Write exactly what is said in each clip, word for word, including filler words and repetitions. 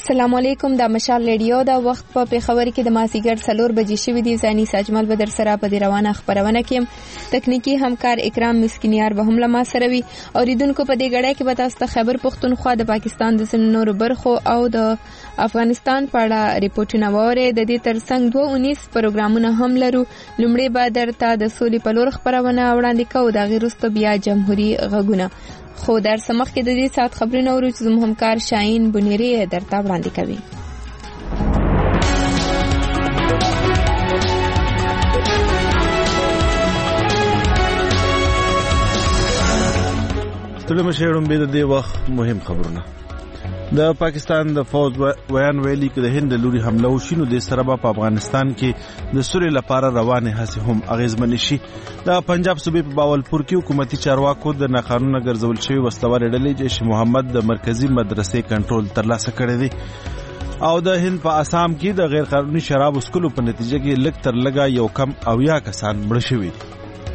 السلام علیکم. د مشال ریډیو د وخت په پیښور کې د مازیګر څلور بجې شوې دي. زانی ساجمل بدر سره په دې روانه خبرونه کې تکنیکی همکار اکرام مسکینیار به هم له ما سره وي. اوریدونکو په دې غړای کې به تاسو ته خیبر پختونخوا د پاکستان د ځینو نورو برخو او د افغانستان په اړه ریپورتونه وره. د دې ترڅنګ دوه اونیس پروګرامونه هم لرو. لومړی به درته د سولې په لور خبرونه وړاندې کوو، د غیر وروسته بیا جمهوریت غږونه. خو در سمخ کې د دې سات خبرونه اورو چې زموږ همکار شاهین بنيري درته وړاندې کوي. ستړي مشهورم به د دې وخت مهم خبرونه. د پاکستان د فوج ویان ویلي چې د هند لوري حمله وشي نو د سره په افغانستان کې د سولې لپاره روانه هڅې هم اغیزمن شي. د پنجاب صوبې په باولپور کې حکومتي چارواکو د ناقانونه ګرځول شوی وسلوار ډلې جیش محمد د مرکزی مدرسې کنټرول ترلاسه کړی دی او د هند په آسام کې د غیر قانوني شراب اسکلو په نتیجه کې لږ تر لږه یو کم اویا کسان مړه شوي دي.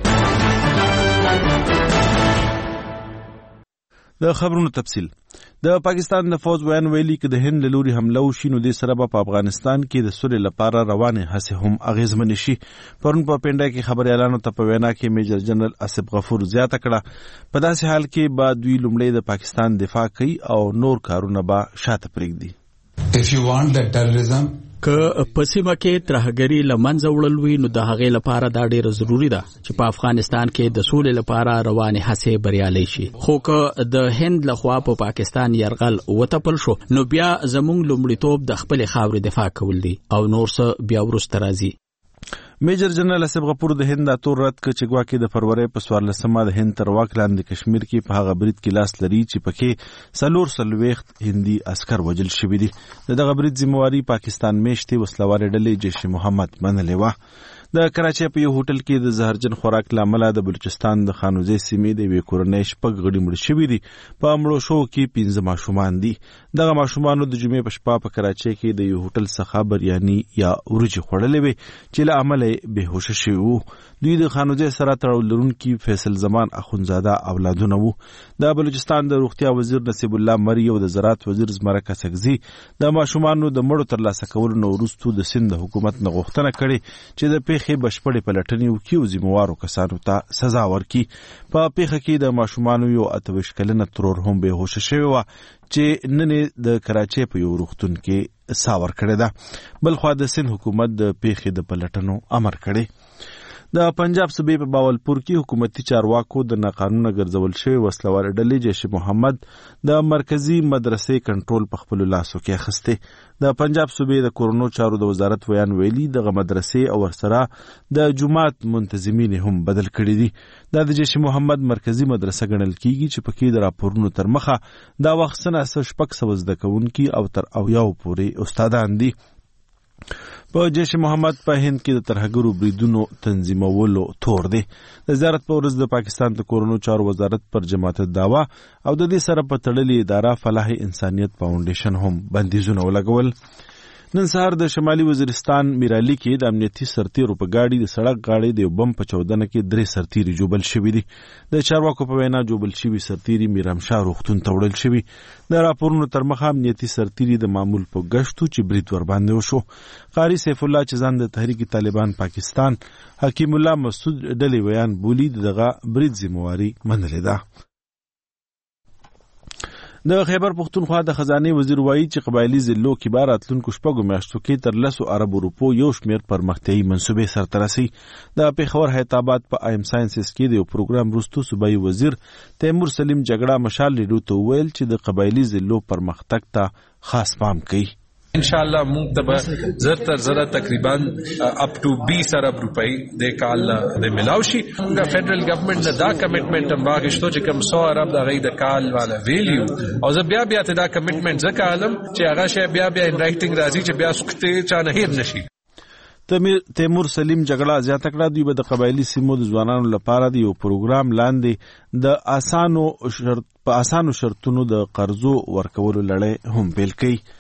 د خبرونو تفصیل. د پاکستان د فوج ویان ویلي چې د هند لوري حمله وشي نو د سره په افغانستان کې د سولې لپاره روانه هڅې هم اغیزمن شي. پرون په پنډه کې خبريالانو ته په وینا کې میجر جنرال اسف غفور زیاته کړه په داسې حال کې بعد دوی لومړی د پاکستان دفاع کوي او نور کارونه به شاته پرېږدي. If you want that terrorism که پسیمه کې ترهګری لمنځه وړل وي نو د هغې لپاره دا ډیره ضروری ده چې په افغانستان کې د سولې لپاره روانه هڅې بریالۍ شي. خو که د هند لخوا په پا پاکستان یرغل وتپل شو نو بیا زموږ لومړیتوب د خپل خاورې دفاع کول دي او نور څه بیا وروسته راځي. میجر جنرال اسف غفور د هند د تور رد ک چې ګواکې د فروری په څوارلسمه د هند تر واک لاندې کشمیر کې په هغه برید کې لاس لري چې پکې څلور څلوېښت هندي عسكر وژل شوي دي. د دغه برید ذمہواری پاکستان میشتې وسلوار ډلې جیش محمد منلې وه. د کراچۍ په یو هوټل کې د زهرجن خوراک لامل د بلوچستان د خانوزې سیمې د یوې کورنۍ شپږ غړي مړه شوي دي. په مړو شوو کې پنځه ماشومان دي. دغه ماشومانو د جمعې په شپه په کراچۍ کې د یو هوټل څخه بریاني یا ورجې خوړلې وې چې له امله بهوشه شوي وو. دوی د خانوزې سره تړاو لرونکي فیصل زمان اخونزاده اولادونه وو. د بلوچستان د روغتیا وزیر نصیب الله مری او د زراعت وزیر زمرک اسکزي د ماشومانو د مړو ترلاسه کولو نه وروسته د سند حکومت نه غوښتنه کړې چې د پیښې بشپړې پلټنې وکړي او ذمہوارو کسانو ته سزا ورکړي. په پیښه کې د ماشومانو یو اته ویشت کلنه ترور هم بهوشه شوی وه چې نن د کراچۍ په یو روغتون کې ساه ورکړې ده. بل خوا د سند حکومت د پیښې د پلټنو امر کړی. د پنجاب صوبې په باولپور کې حکومتي چارواکو د ناقانونه ګرځول شوی وسلوار ډلې جیش محمد د مرکزی مدرسې کنټرول په خپل لاسو کې اخیسته. د پنجاب صوبې د کورونو چارو د وزارت ویان ویلي دغه مدرسې او ورسره د جماعت منتظمین هم بدل کړي دي. دا د جیش محمد مرکزی مدرسه ګڼل کیږي چې پکې د راپورونو تر مخه دا وخت سنه شپږ سوه زده کوونکي او تر اویاو پورې استادان دي. په جیش محمد په هند کې د ترهګرو بریدونو تنظیمولو تور دی. د زیارت په ورځ د پاکستان د کورونو چارو وزارت پر جماعت داوا او د دې سره په تړلې اداره فلاح انسانیت فاونډیشن هم بندیزونه ولګول. نن سهار د شمالي وزیرستان میرالي کې د امنیتي سرتیرو په گاډي د سړک غاړې د یو بم په چاودنه کې درې سرتیري جوبل شوي دي. د چارواکو په وینا جوبل شوي سرتیري میرامشاه روغتون ته وړل شوي. د راپورونو تر مخه امنیتي سرتیري د معمول په گشتو چې برید ور باندې وشو. قاری سیف الله چې ځان د تحریک طالبان پاکستان حکیم الله مسعود ډلې ویان بولی دغه برید ذمہواری منلې ده. د خیبر پختونخوا د خزانه وزیر وایي چې قبایلی ضلعو کې بار اتلونکو شپږو میاشتو کې تر لسو ارب روپو یو شمیر پرمختیایي منصوبې سرته رسي. د پیښور حیدرآباد په ایم ساينسز کې د یو پروګرام وروسته صوبایي وزیر تیمور سلیم جګړه مشال لیدو ته ویل چې د قبایلی ضلعو پرمختګ ته خاص پام کوي. انشاءاللہ مونږ ته زر تر زره تقریبا اپ ټو بیس ارب روپۍ د کال د ملاوشي. د فدرل گورنمنت نه دا کمټمنټ هم واغښتو چې کوم سو ارب د غي د کال والا ویلیو او زه بیا بیا ته دا کمټمنټ ځکه عالم چې هغه شی بیا بیا ان رائټینګ راځي چې بیا سکته چا نه هیر نشي. تیمور سلیم جګړه زیاته کړه. دوی به د قبایلی سیمو د ځوانانو لپاره د یو پروګرام لاندې د اسانو شرط په اسانو شرطونو د قرضو ورکولو لړۍ هم پیل کړي.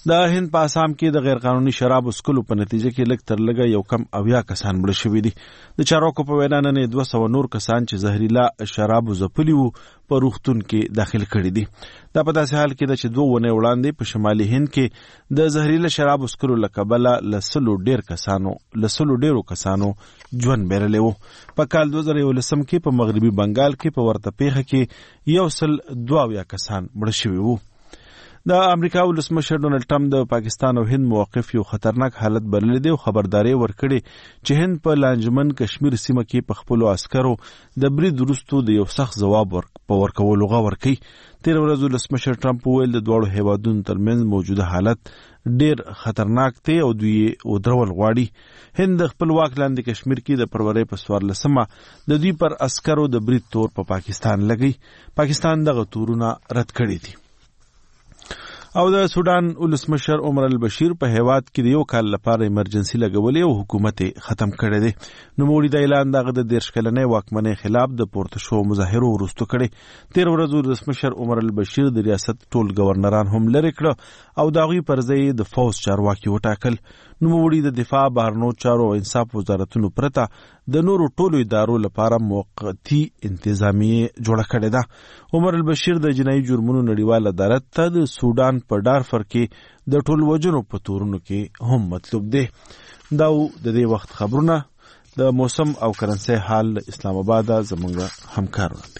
د هند په آسام کې د غیر قانوني شراب اسکلو په نتیجه کې لږ تر لږه یو کم اویا کسان مړه شوي دي. د چارواکو په وینا نن دوه سوه نور کسان چې زهرجنه شرابو ځپلي وو په روغتون کې داخل کړي دي. دا په داسې حال کې ده چې دوه ونې وړاندې په شمالي هند کې د زهرجنه شرابو اسکلو له کبله لسلو ډیر کسانو لسلو ډیرو کسانو ژوند بیرلی وو. په کال دوه زره یولسم کې په مغربي بنګال کې په ورته پیښه کې یو سل دوه اویا کسان مړه شوي وو. د امریکا ولسمشر ډونالډ ټرمپ د پاکستان او هند موقف یو خطرناک حالت بللی دی او خبرداري ورکړي چې هند په لانجمن کشمیر سیمه کې په خپلو عسکرو د برید وروسته د یو سخت ځواب په ورکولو غوښتنه کوي. تیر ورځ ولسمشر ټرمپ وویل د دواړو هیوادونو ترمنځ موجوده حالت ډیر خطرناک دی او دوی ودرول غواړي. هند د خپل واک لاندې کشمیر کې د فروری په څوارلسمه د دوی پر عسکرو د برید تور په پاکستان لګی. پاکستان دغه تورونه رد کړي دي. او د سودان ولسمشر عمر البشیر په هیواد کې د یو کال لپاره ایمرجنسي لګولې او حکومت ختم کړی دی. نوموړي د اعلان دغه د دېرش کلنې واکمنۍ خلاف د پورته شوو مظاهرو وروسته کړی. تیر ورځ ولسمشر عمر البشیر د ریاست ټول گورنران هم لرې کړه او د هغوی پر ځای د فوز چارواکي وټاکل. نوموړي د دفاع، بهرنیو چارو او انصاف وزارتونو پرته د نورو ټولو ادارو لپاره موقتی انتظامیه جوړه کړې ده. عمر البشیر د جنایي جرمونو نړیوال عدالت ته د سودان په ډارفر کې د ټول وجنو په تورونو کې هم مطلوب دی. دا د دې وخت خبرونه. د موسم او کرنسي حال اسلام آباد زمونږ همکار وړاندې.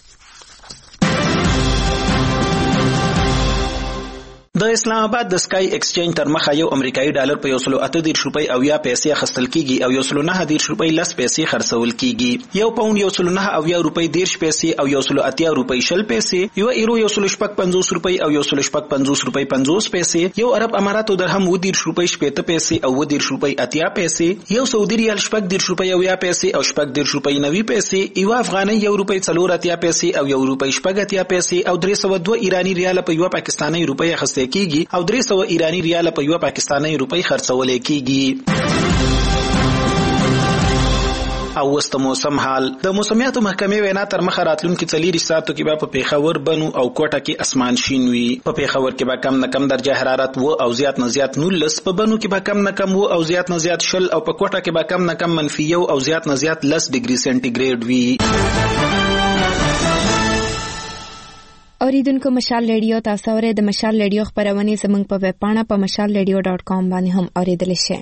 د اسلام آباد د سکای ایکسچینج تر مخه یو امریکایي ډالر په یو سل اته دېرش روپۍ او یا پیسې اخیستل کیږي او یو سل نهه دېرش روپۍ لس پیسې خرڅول کیږي. یو پاوند یو سل نهه اویا روپۍ دېرش پیسې او یو سل اتیا روپۍ شل پیسې، یو ایرو یو سل شپږ پنځوس روپۍ او یو سل شپږ پنځوس روپۍ پنځوس پیسې، یو عرب اماراتو درهم اووه دېرش روپۍ شپېته پیسې او اووه دېرش روپۍ اتیا پیسې، یو سعودي ریال شپږ دېرش روپۍ اویا پیسې او شپږ دېرش روپۍ نوي پیسې، یو افغانۍ یو روپۍ څلور اتیا پیسې او یو روپۍ شپږ اتیا پیسې او درې سوه دوه ایراني ریال په یو پاکستاني روپۍ اخیستل کیږي او درې سوه ایرانی ریال په یو پاکستاني روپۍ خرڅول کیږي. او وست موسم حال. د موسمیاتو محکمې وینا تر مخه راتلونکي څلېرویشت ساعتو کې به په پیښور، بنو او کوټه کې اسمان شین وي. په پیښور کې به کم نه کم درجه حرارت و او زیات نه زیات نولس، په بنو کې به کم نه کم و او زیات نه زیات شل او په کوټه کې به کم نه کم منفي یو او زیات نه زیات لس ډیګري سنټیګریډ وي. اوریدونکو مشال ریډیو تاسو اورئ. د مشال ریډیو خبرونه زموږ په ویب پاڼه په مشال ریډیو ډاټ کام باندې هم اوریدل شي.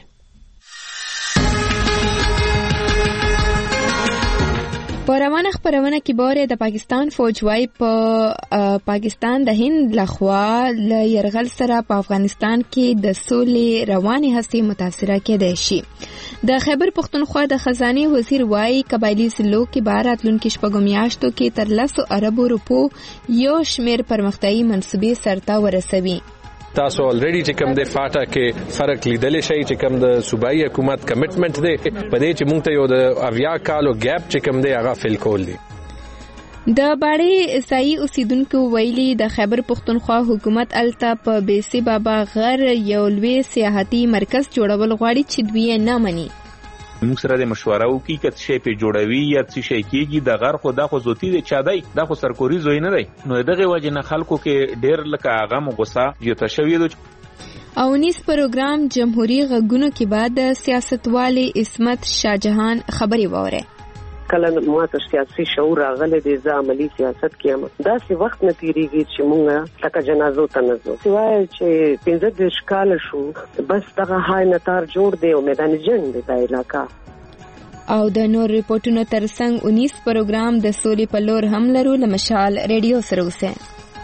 په روانه خبرونه کې باره د پاکستان فوج وايي په پاکستان د هند لخوا له يرغل سره په افغانستان کې د سولې رواني هڅې متاثره کېدای شي. د خیبر پختونخوا د خزانه وزیر وايي قبایلی سلوک کې بارات لونکي شپږم میاشتو کې تر لسو اربو روپو یو شمیر پرمختیايي منصوبې سرته ورسوي. تاسو الریډي چې کوم د فاټا کې فرق لیدل شي چې کوم د صوبایي حکومت کمټمنټ دی په دې چې موږ ته یو د اویا کالو ګیپ چې کوم دی هغه فل کول دي. د باړې عیسائی اوسیدونکو ویلي د خیبر پختونخوا حکومت الته په بیسي بابا غر یو لوی سیاحتي مرکز جوړول غواړي چې دوی نه مني. موږ سره د مشوره وکي چې شی په جوړوي یا څه شي کېږي د غر خو د خو زوتی د چا دی د خو سرکوري زوی نه دی. نو دغه وجه نه خلکو کې ډېر لکه هغه مغصه یو تشوي دي. او نیس پروګرام جمهوریت غږونو کې بعد سیاستوالي عصمت شاهجهان خبري ووره. کله ماته سیاسي شعور راغلی دی زه عملی سیاست کیم داسې وخت نه تیریږي چې مونږه لکه جنازو ته نه ځو سوای چې پنځه دېرش کاله شو بس دغه های نتار جوړ دی او میدان جنګ دی دا علاقه. او د نور ریپورتونو ترڅنګ اونیس پروګرام د سولې په لور هم لرو. له مشال ریډیو سره اوسئ.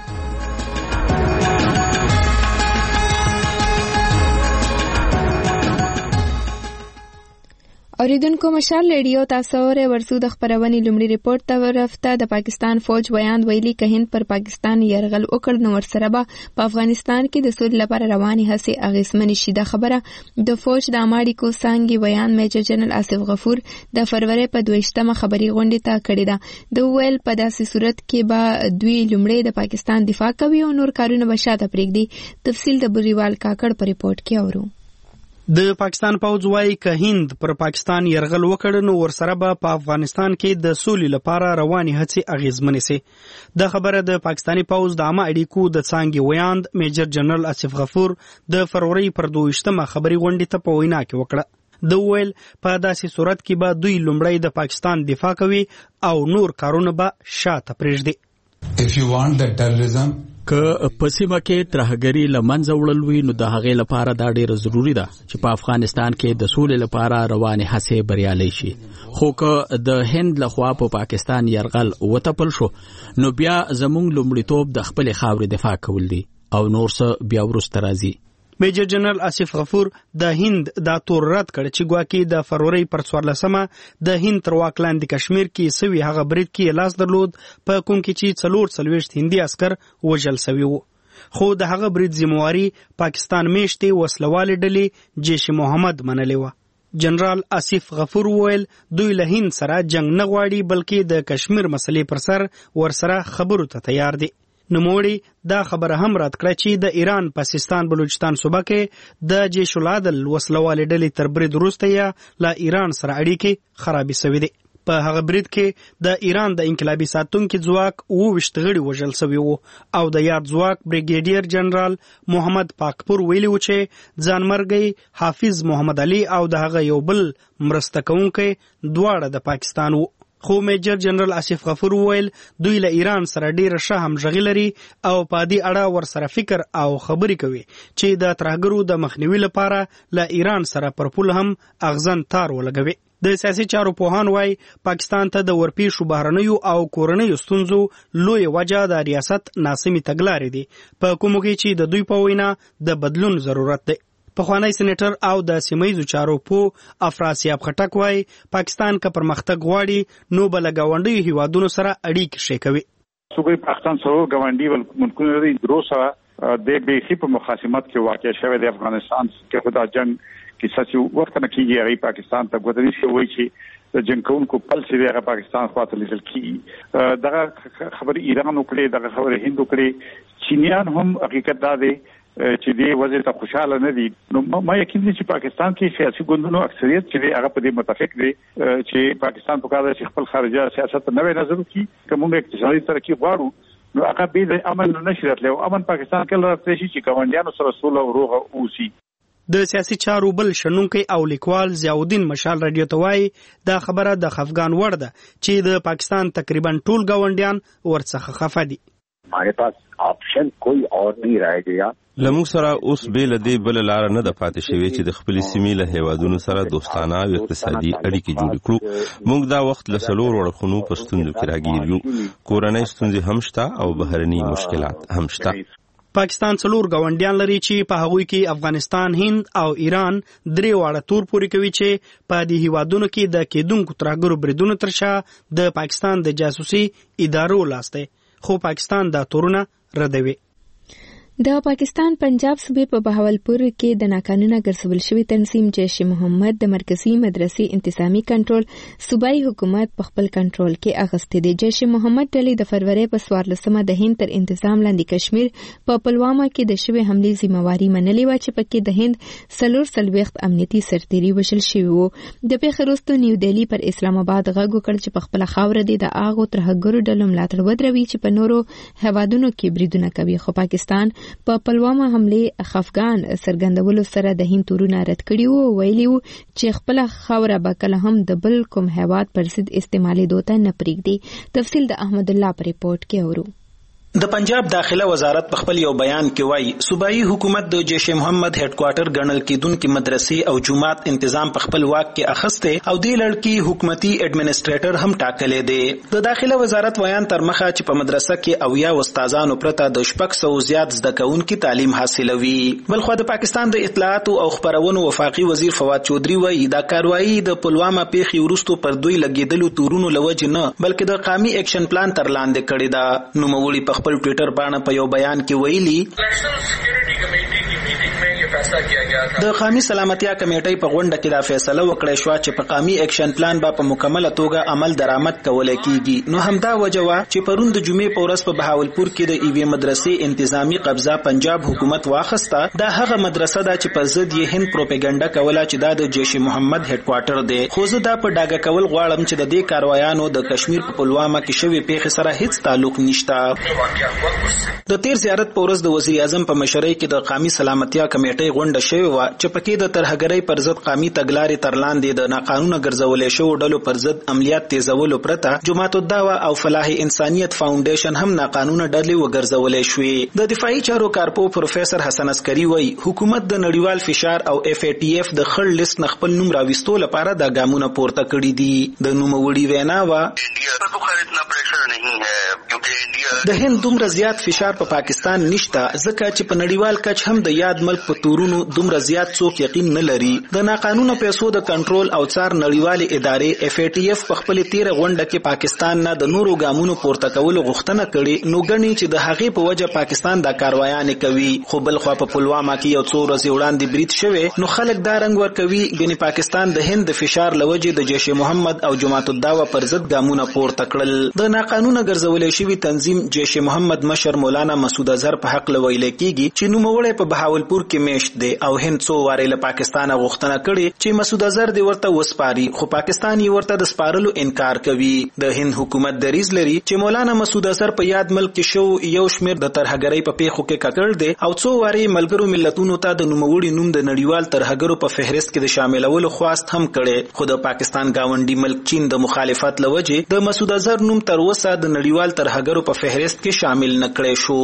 اوریدونکو مشال ریډیو تاسو اورئ. ورسو د خبرونې لومړی ریپورت ته ورفته. د پاکستان فوج بیان ویلي که هند پر پاکستان يرغل وکړ نو ورسره به په افغانستان کې د سولې لپاره رواني هڅې اغیزمنې شي. دا خبره د فوج د اماړیکو څانګې بیان میجر جنرال آصف غفور د فروری په دویشتمه خبري غونډې ته کړی ده. د ویل په داسې صورت کې به دوی لومړی د پاکستان دفاع کوي او نور کارونه به شاته پرېږدي. تفصیل د بریوال کاکړ په ریپورت کې اورو. د پاکستان پوځ وايي که هند پر پاکستان يرغل وکړ نو ورسره به په افغانستان کې د سولې لپاره رواني هڅې اغیزمنې سي. د خبره د پاکستاني پوځ د عامه اړیکو د څانګې ویاند میجر جنرال آصف غفور د فروری پر دویشتمه خبري غونډې ته په وینا کې وکړه. د ویل په داسې صورت کې به دوی لومړی د پاکستان دفاع کوي او نور کارونه به شاته پرېږدي. If you want that terrorism که په سیمه کې ترهګري له منځه وړل وي نو د هغې لپاره دا ډیره ضروري ده چې په افغانستان کې د سولې لپاره روانې هڅې بریالۍ شي. خو که د هند لخوا په پاکستان یرغل وتپل شو نو بیا زموږ لومړیتوب د خپلې خاورې دفاع کول دي او نور څه بیا وروسته راځي. میجر جنرال آصف غفور د هند دا تور رد کړ چې ګواکې د فروری پر څوارلسمه د هند تر واک لاندې کشمیر کې سوي هغه برید کې لاس درلود په کوم کې چې څلور څلوېښت هندي عسکر وژل سوي وو. خو د هغه برید ذمہواري پاکستان میشتې وسلوالې ډلې جیش محمد منلې وه. جنرال آصف غفور وویل دوی له هند سره جنگ نه غواړي بلکې د کشمیر مسلې پر سر ورسره خبرو ته تیار دي. نوموړي دا خبره هم رد کړه چې د ایران په سیستان بلوچستان صوبه کې د جیش العدل وسلوالې ډلې تر برید وروسته یې له ایران سره اړیکې خرابې سوي دي. په هغه برید کې د ایران د انقلابي ساتونکي ځواک اووه ویشت غړي وژل سوي وو او د یاد ځواک بریګیډیر جنرال محمد پاکپور ویلي و چې ځانمرګي حافظ محمد علي او د هغه یو بل مرسته کوونکی دواړه د پاکستان وو. خو میجر جنرال آصف غفور ویل دوی له ایران سره ډیره ښه همغږي لري او په دې اړه ورسره فکر او خبرې کوي چې د ترهګرو د مخنیوي لپاره له ایران سره پر پول هم اغزن تار ولګوي. د سیاسي چارو پوهان وايي پاکستان ته د ورپېښو بهرنیو او کورنیو ستونزو لوی وجه د ریاست ناسمې تګلارې دي په کومو کې چې د دوی په وینا د بدلون ضرورت دی. پخوانی سېنیټر او د سیمهیزو چارو پو افراسیاب خټک وايي پاکستان که پرمختګ غواړي نو به له ګاونډیو هیوادونو سره اړیکې ښې کوي. صوبې پاکستان سره ګاونډي ملکونه لري دروسه د بیخي په مخاصمت کې واقع شوی د افغانستان کې خدا جنگ کې ساسي ورته نه کیږي هغه پاکستان ته ګوتنی شي وایي چې د جنگ کوونکو پل چې هغه پاکستان خواته لیدل کیږي. دغه خبر ایران وکړي دغه خبر هند وکړي چینیان هم حقیقت دا دی چې دې وضع ته خوشاله نه دي. نو ما یقین دي چې پاکستان کې سیاسي ګوندونو اکثریت چې هغه په دې متفق دي چې پاکستان په کار چې خپل خارجه سیاست نوې نظر وکړي کوم اقتصادي ترقی غواړو نو هغه به د امن نشي راتلو. امن پاکستان کې لري چې ګاونډیانو سره سوله او روغه اوسي. د سیاسي چارو بل شنونکی او لیکوال ضیاءالدین مشال رادیو ته وایي دا خبره د خفګان وړ ده چې د پاکستان تقریبا ټول ګاونډیان ورڅخه خفه دي. हमारे पास ऑप्शन कोई और नहीं रह गया. لموږ سره اوس بیل دې بل لار نه د پاتې شوی چې د خپل سیمې له هیوادونو سره دوستانه او اقتصادي اړیکې جوړ کړو. موږ دا وخت له څلور وړخونو په ستونزو کې راګیر یو. کورنۍ ستونزې هم شته او بهرني مشکلات هم شته. پاکستان څلور ګاونډیان لري چې په هغوی کې افغانستان، هند او ایران درې واړه تور پورې کوي چې په دې هیوادونو کې د کېدونکو ترهګرو بریدونو تر شا د پاکستان د جاسوسي ادارو لاس دی. خو پاکستان دا تورونه ردوي. د پاکستان پنجاب صوبې په بهاولپور کې د ناقانونه ګرځول شوي تنظیم جیش محمد د مرکزی مدرسې انتظامی کنټرول صوبایي حکومت په خپل کنټرول کې اخیستی دی. جیش محمد ډلې د فروری په څوارلسمه د هند تر انتظام لاندې کشمیر په پلواما کې د شوې حملې ذمہواري منلې وه چې پکې د هند څلور څلوېښت امنیتي سرتیري وژل شوي وو. د پیښې وروسته نیو دهلي پر اسلام آباد غږ وکړ چې په خپله خاوره دې د هغو ترهګرو ډلو ملاتړ ودروي چې په نورو هیوادونو کې بریدونه کوي. خو پاکستان په پلواما حملې خفګان څرګندولو سره د هند تورونه رد کړي وو. ویلي وو چې خپله خاوره به کله هم د بل کوم هیواد پر ضد استعمالېدو ته نه پرېږدي. تفصیل د احمد الله په ریپورت کې اورو. د پنجاب داخله وزارت په خپل یو بیان کې وایي صوبایي حکومت د جیش محمد هډ کوارټر ګڼل کېدونکې مدرسې او جومات انتظام په خپل واک کې اخیستی او دې لړ کې حکومتي اډمنسټریټر هم ټاکلی دی. د داخله وزارت ویان تر مخه چې په مدرسه کې اویا استادانو پرته د شپږ سوو زیات زده کوونکي تعلیم حاصلوي. بلخوا د پاکستان د اطلاعاتو او خپرونو وفاقي وزیر فواد چودري وایي دا کاروایي د پلواما پیښې وروستو پر دوی لګېدلو تورونو له وجې نه بلکې د قامي اکشن پلان تر لاندې کړې ده. نوموړي په خپل ټویټر باندې په یو بیان کې ویلي د قومي سلامتیا کمیټې په غونډه کې دا فیصله وکړه شو چې په قومي اکشن پلان با په مکمله توګه عمل درآمد کول کیږي. نو همدا وجوه چې پرون د جمعې په ورځ په بهاولپور کې د ایوې مدرسې انتظامی قبضه پنجاب حکومت واخسته. دا هغه مدرسه ده چې په ضد یې هند پروپاګاندا کوله چې دا د جیش محمد هډ کوارټر دی. خو زه دا په ډاګه کول غواړم چې د دې کاروایانو د کشمیر په پلوامه کې شوی پیښې سره هیڅ تعلق نشته. د تیر زیارت په ورځ د وزیر اعظم په مشرۍ کې د قومي سلامتیا کمیټې غونډه شوې و چې پکې د ترهګرۍ پر ضد قومي تګلارې تر لاندې د ناقانونه ګرځولې شوو ډلو پر ضد عملیات تیزولو پرته جماعت الدعوه او فلاح انسانیت فاونډیشن هم ناقانونه ډلې وګرځولې شوې. د دفاعي چارو کارپو پروفیسور حسن عسکری وایي حکومت د نړیوال فشار او اف ای ټی اف د خړ لیست نه خپل نوم راوستو لپاره د ګامونه پورته کړي دي. د نوموړي وینا وا د هند دومره زیات فشار په پا پاکستان نشته ځکه چې په نړیوال کچ هم د یاد ملک په تورونو دومره زیات څوک یقین نه لري. د ناقانونه پیسو د کنټرول او څار نړیوال ادارې اف ای ټی اف په خپل تیر غونډه کې پاکستان نه د نورو ګامونو پورته کولو غوښتنه کړې. نو ګڼي چې د هغې په وجه پاکستان دا کاروایان کوي. خو بل خو په پلوامه کې یو څو ورځې وړاندې برید شوی نو خلک دا رنګ ورکوي ګنې پاکستان د هند د فشار لوجې د جیش محمد او جماعت الدعوه پر ضد ګامونه پورته کړل. د ناقانونه ګرځولې شوی تنظیم جیش محمد مشر مولانا مسعود اظهر په حق لویل کېږي چې نوموړی په بهاولپور کې میشت دی او هند څو وارې له پاکستان غوښتنه کړې چې مسعود اظهر دی ورته وسپاري خو پاکستان یې ورته د سپارلو انکار کوي. د هند حکومت دریځ لري چې مولانا مسعود اظهر په یاد ملک کې شو یو شمیر د ترهګرۍ په پیښو کې ککړ دی او څو وارې ملګرو ملتونو ته د نوموړي نوم د نړیوال ترهګرو په فهرست کې د شاملولو خواست هم کړي. خو د پاکستان گاونډي ملک چین د مخالفت لوجې د مسعود اظهر نوم تر اوسه د نړیوال ترهګرو په فهرست کې شامل نکړی شو.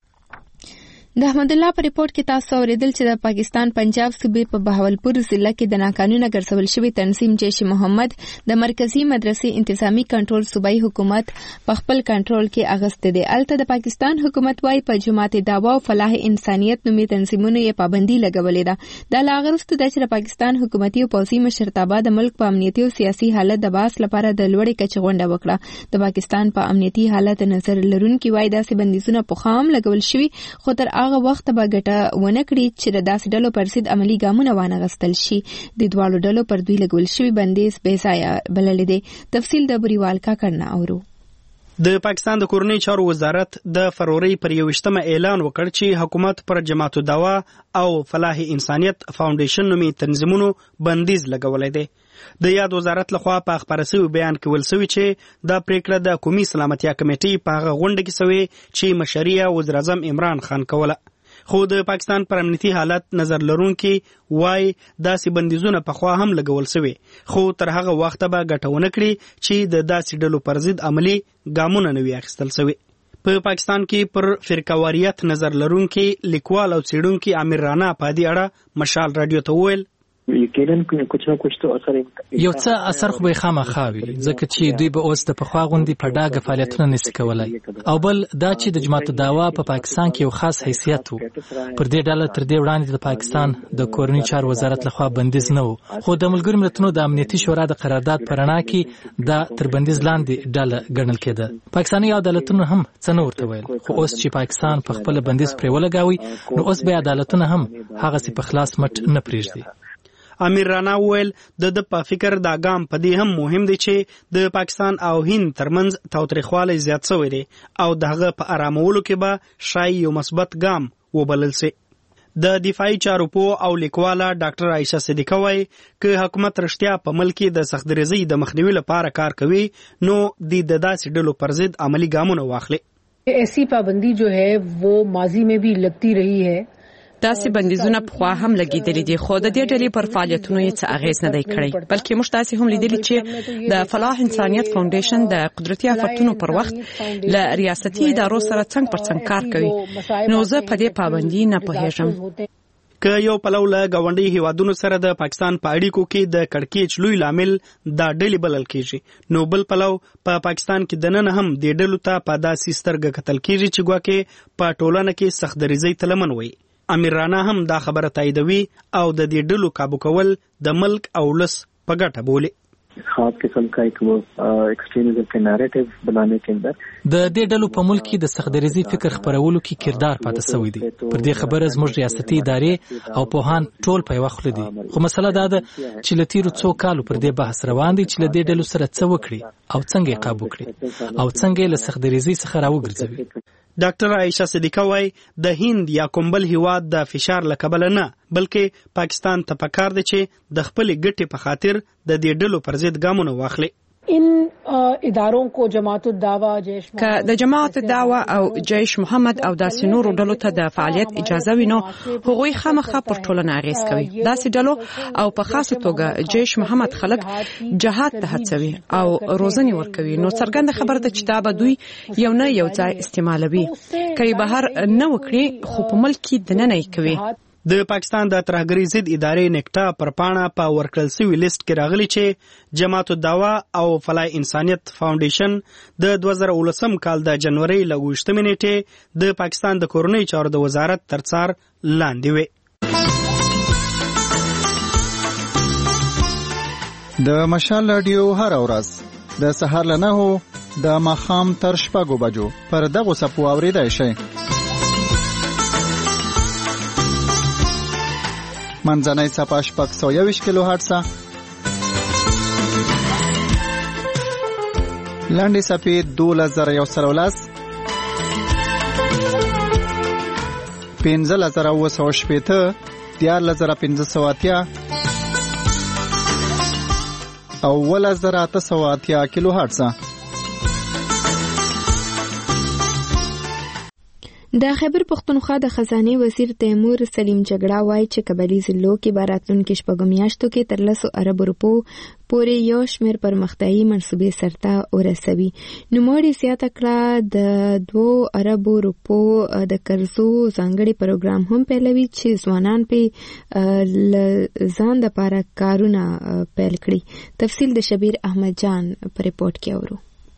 د احمد الله په ریپورت کې تاسو اوریدل چې د پاکستان پنجاب صوبې په بهاولپور ضلع کې د ناقانونه ګرځول شوی تنظیم جیش محمد د مرکزی مدرسې انتظامی کنټرول صوبایي حکومت په خپل کنټرول کې اغسته دي. البته د پاکستان حکومت وايي په جماعت دعوا او فلاح انسانیت نومي تنظیمونو یې پابندي لګولې ده. د لاغرستو د چې پاکستان حکومتي او پوځي مشرتابه د ملک په امنیتي او سیاسي حالت د باس لپاره د لوړې کچې غونډه وکړه. د پاکستان په امنیتي حالت نظر لرونکي وايي داسې بندیزونه په خام لګول شوی خو تر هغه وخت به ګټه ونه کړي چې د داسې ډلو پر ضد عملي ګامونه وانغستل شي. د دواړو ډلو پر دوی لګول شوی بندیز بې ځایه بللی دی. تفصیل د بریوال کاکړ نه اورو. د پاکستان د کورنۍ چارو وزارت د فروری پر یوویشتمه اعلان وکړ چې حکومت پر جماعت الدعوه او فلاح انسانیت فاونډیشن نومي تنظیمونو بندیز لګولی دی. د یاد وزارت لخوا په خبره شوی بیان کې ویل شوی چې دا پریکړه د قومي سلامتیا کمیټې په هغه غونډه کې شوې چې مشري وزیر اعظم عمران خان کوله. خو د پاکستان پر امنیتي حالت نظر لرونکي وای داسې بندیزونه پخوا هم لګول شوی خو تر هغه وخته به ګټه ونه کړي چې د داسې ډلو پر ضد عملي ګامونه نه وي اخیستل شوي. په پاکستان کې پر فرقواریت نظر لرونکي لیکوال او څېړونکي عامر رانا په دې اړه مشال رادیو ته وویل یو څه اثر خو به خامخا وي ځکه چې دوی به اوس د پخوا غوندې په ډاګه فعالیتونه نشي کولای. او بل دا چې د جماعت الدعوه په پاکستان کې یو خاص حیثیت وو. پر دې ډله تر دې وړاندې د پاکستان د کورنۍ چارو وزارت لخوا بندیز نه وو خو د ملګرو ملتونو د امنیتي شورا د قرارداد په رڼا کې دا تر بندیز لاندې ډله ګڼل کېده. پاکستاني عدالتونه هم څه نه ورته ویل خو اوس چې پاکستان په خپل بندیز پرې ولګاوي نو اوس به عدالتونه هم هغه سي په خلاص مټ نه پریږدي. امیر رانا ویل د د په فکر دا ګام په دې هم مهم دی چې د پاکستان او هند ترمنځ تاوتریخوالی زیات شوی دی او دغه په آرامولو کې به شای یو مثبت ګام وبلل شي. د دفاعي چارو پوه او لیکواله ډاکټر عایشه صدیقه وایي که حکومت رښتیا په ملک کې د سختدریزۍ د مخنیوي لپاره کار کوي نو د داسې ډلو پر ضد عملي ګامونه واخلي. ایسی پابندی جو ہے وہ ماضی میں بھی لگتی رہی ہے. داسې بندیزونه پخوا هم لګیدلې دي خو د دې ډلې پر فعالیتونو یې څه اغیز نه دی کړی بلکې موږ تاسې هم لیدلي چې د فلاح انسانیت فاونډیشن د قدرتي آفتونو پر وخت له ریاستي ادارو سره څنګ پر څنګ کار کوي. نو زه په دې پابندي نه پوهیږم. که یو پلو له ګاونډي هیوادونو سره د پاکستان په اړیکو کې د کړکېچ لوی لامل دا ډلې بلل کېږي نو بل پلو په پاکستان کې دننه هم د ډلو ته په داسې سترګه کتل کېږي چې ګواکې په ټولنه کې سختدریزۍ تلمن وي. امیر رانا هم دا خبره تاییدوي او د دې ډلو کابو کول د ملک او ولس په ګټه بولي. खास किस्म का एक वो एक्सट्रीमिज्म के नैरेटिव बनाने के अंदर د دې ډلو په ملک کې د سختدریزي فکر خپرولو کې کردار پاتې شوی دی. پر دې خبره زموږ ریاستي ادارې او پوهان ټول په یوه خوله دي. خو مسله دا ده چې له تیرو څو کالو پر دې بحث روان دی چې له دې ډلو سره څه وکړي او څنګه یې قابو کړي او څنګه یې له سختدریزي څخه راوګرځوي. ډاکټر عائشه صدیقه وای د هند یا کوم بل هیواد د فشار له کبله نه بلکې پاکستان ته پکار دی چې د خپل ګټې په خاطر د دې ډلو پر ضد ګامونه واخلي. ان اداروں کو جماعت الدعوه جیش که د جماعت الدعوه او جیش محمد او داسې نورو ډلو ته د فعالیت اجازه وینو هغوی خامخا پر ټولنه اغیز کوي. داسې ډلو او په خاصه توګه جیش محمد خلک جهاد ته هڅوي او روزنه ورکوي. نو څرګنده خبره ده چې دا به دوی یو نه یو ځای استعمالوي. کوي بهر نه وکړي خو په ملک کې دننه یې کوي. د پاکستان د ترهګرۍ ضد ادارې نکټا پر پاڼه په ورکړل شوي لیست کې راغلي چې جماعت الدعوه او فلاح انسانیت فاونډیشن د دوه زره ولسم کال د جنوري له اوویشتمې نیټې د پاکستان د کورنۍ چارو د وزارت تر څار لاندې وې. د مشال رادیو هر ورځ د سهار له نهو د ماښام تر شپږو بجو پر دغو څپو اورېدای شئ. منځنۍ څپه شپږ سوه یوویشت کیلو هرټزه، لنډې څپې دولس زره یو سل او لس، پنځلس زره اووه سوه شپېته، دیارلس زره پنځه سوه اتیا او اوولس زره اته سوه اتیا کیلو هرټزه. د خیبر پختونخوا د خزانه وزیر تیمور سلیم جګړه وایي چې قبایلی ضلعو کې به راتلونکي شپږو میاشتو کې تر لسو اربو روپو پورې یو شمېر پرمختیایي منصوبې سرته ورسوي. نوموړي زیاته کړه د دوو اربو روپو د قرضو ځانګړي پروګرام هم پیلوي چې ځوانان پې ځان دپاره کارونه پیل کړي. تفصیل د شبیر احمد جان په رپورټ کې اورو.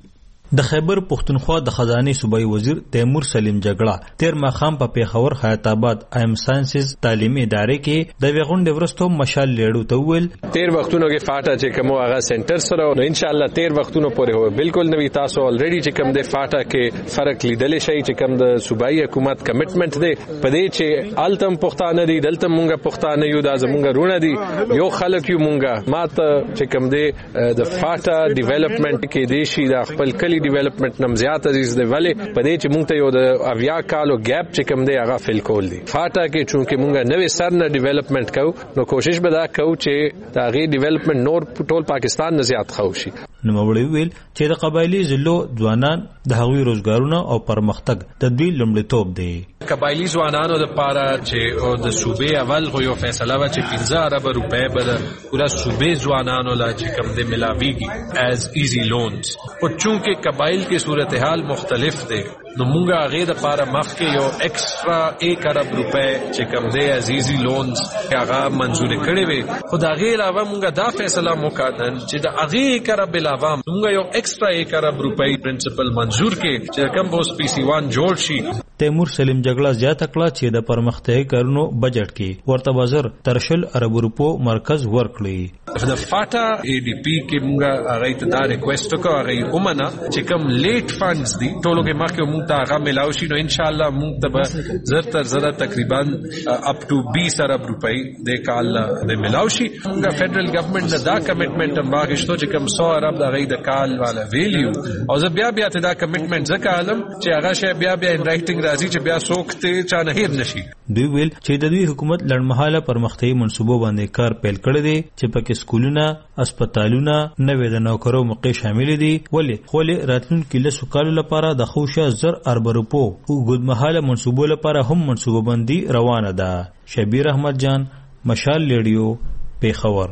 د خیبر پختونخوا د خزانه صوبایي وزیر تیمور سلیم جګړه تیر ماښام په پیښور حیات آباد ایم ساينسز تعلیمي ادارې کې د وغونډې ورستو مشال لیړو ته ویل تیر وختونو کې فاټا چې کوم هغه سنټر سره نو ان شاء الله تیر وختونو پورې هو بالکل نوې تاسو الریډي چې کوم د فاټا کې فرق لیدل شي چې کوم د صوبایي حکومت کمټمنټ دی په دې چې التم پښتانه دي دلته مونږه پښتانه یو د زمونږه رونه دي یو خلک یو مونږه ماته چې کوم دی د فاټا ډیولپمنٹ کې دی شي د خپل کلی ډیولپمنٹ نم زیات عزیز دی ولی پدې چې مونږ ته یو د اویا کالو گیپ چې کوم دی هغه فل کول دي. فاټا کې چونکه مونږه نوې سر نه ډیولپمنٹ کوو نو کوشش به دا کوو چې دا غي ډیولپمنٹ نور ټول پاکستان نه زیات خو شي. نو وړي ویل چې د قبایلی ضلعو ځوانان د هغوی روزګارونه او پرمختګ تدویل لومړیتوب دی. قبایلی ځوانانو لپاره چې د صوبې اول خو یو فیصله و چې پنځه ارب روپے به پورا صوبې ځوانانو لا چې کوم دی ملاويږي ایز ایزی لونز. او چونکه قبایل کې صورتحال مختلف دی نو مونږه هغه د لپاره مخکې یو ایکسترا یک ارب روپے چې کوم دی ایز ایزی لونز هغه منزور کړی وي. خو دا غیر علاوه مونږه دا فیصله وکړل چې د هغه یک ارب علاوه مونږه یو ایکسترا یک ارب روپے پرنسپل منزور کې چې کوم بوس پی سی وان جوړ شي. تیمور سلیم جګړه زیاته کړه چې د پرمختیایي کارونو بجټ کې ورته بازار ترشل ارب روپو مرکز ورکړي. د فاټا ای ډی پی کې مونږه هغه ته دا ریکوست وکړو هغه ومنه چې کوم لیټ فندز دي ټولو کې مخکې مونږ ته هغه ملاو شي نو ان شاء الله مونږ ته زر تر زر تقریبا اپ ټو بیس ارب روپۍ د کال د ملاو شي. د فدرل ګورنمنت دا کمټمنټ هم واغښتو چې کوم سو ارب د غي د کال والا ویلیو او زه بیا بیا ته دا کمټمنټ ځکه علم چې هغه شی بیا بیا ان رائټینګ راځي چې بیا سوکته چا نه هیر نشي. دوی ویل چې د دوی حکومت لړمحاله پرمختیایي منصوبو باندې کار پیل کړی دی چې پکې سکولونه، هسپتالونه، نوې د نوکرو موقع شامل دي. ولې خو راتلونکي لسو کالو لپاره د خوشه زر ارب روپو اوږدمهاله منصوبو لپاره هم منصوبه بندي روانه ده. شبیر احمد جان، مشال ریډیو، پیښور.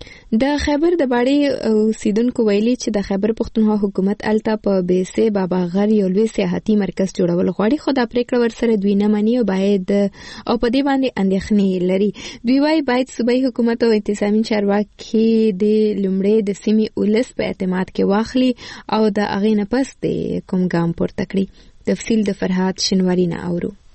د خیبر د باړې اوسیدونکو ویلي چې د خیبر پختونخوا حکومت الته په بیسه بابا غر یو لوی سیاحتي مرکز جوړول غواړي خو دا پریکړه ورسره دوی نه مني او باید او په دې باندې اندېښنې لري. دوی وايي باید صوبایي حکومت او انتظامی چارواکي د لومړی د سیمې ولس په اعتماد کې واخلي او د هغې نه پس د کوم ګام پورته کړي. تفصیل د فرهاد شنواری نه اورو.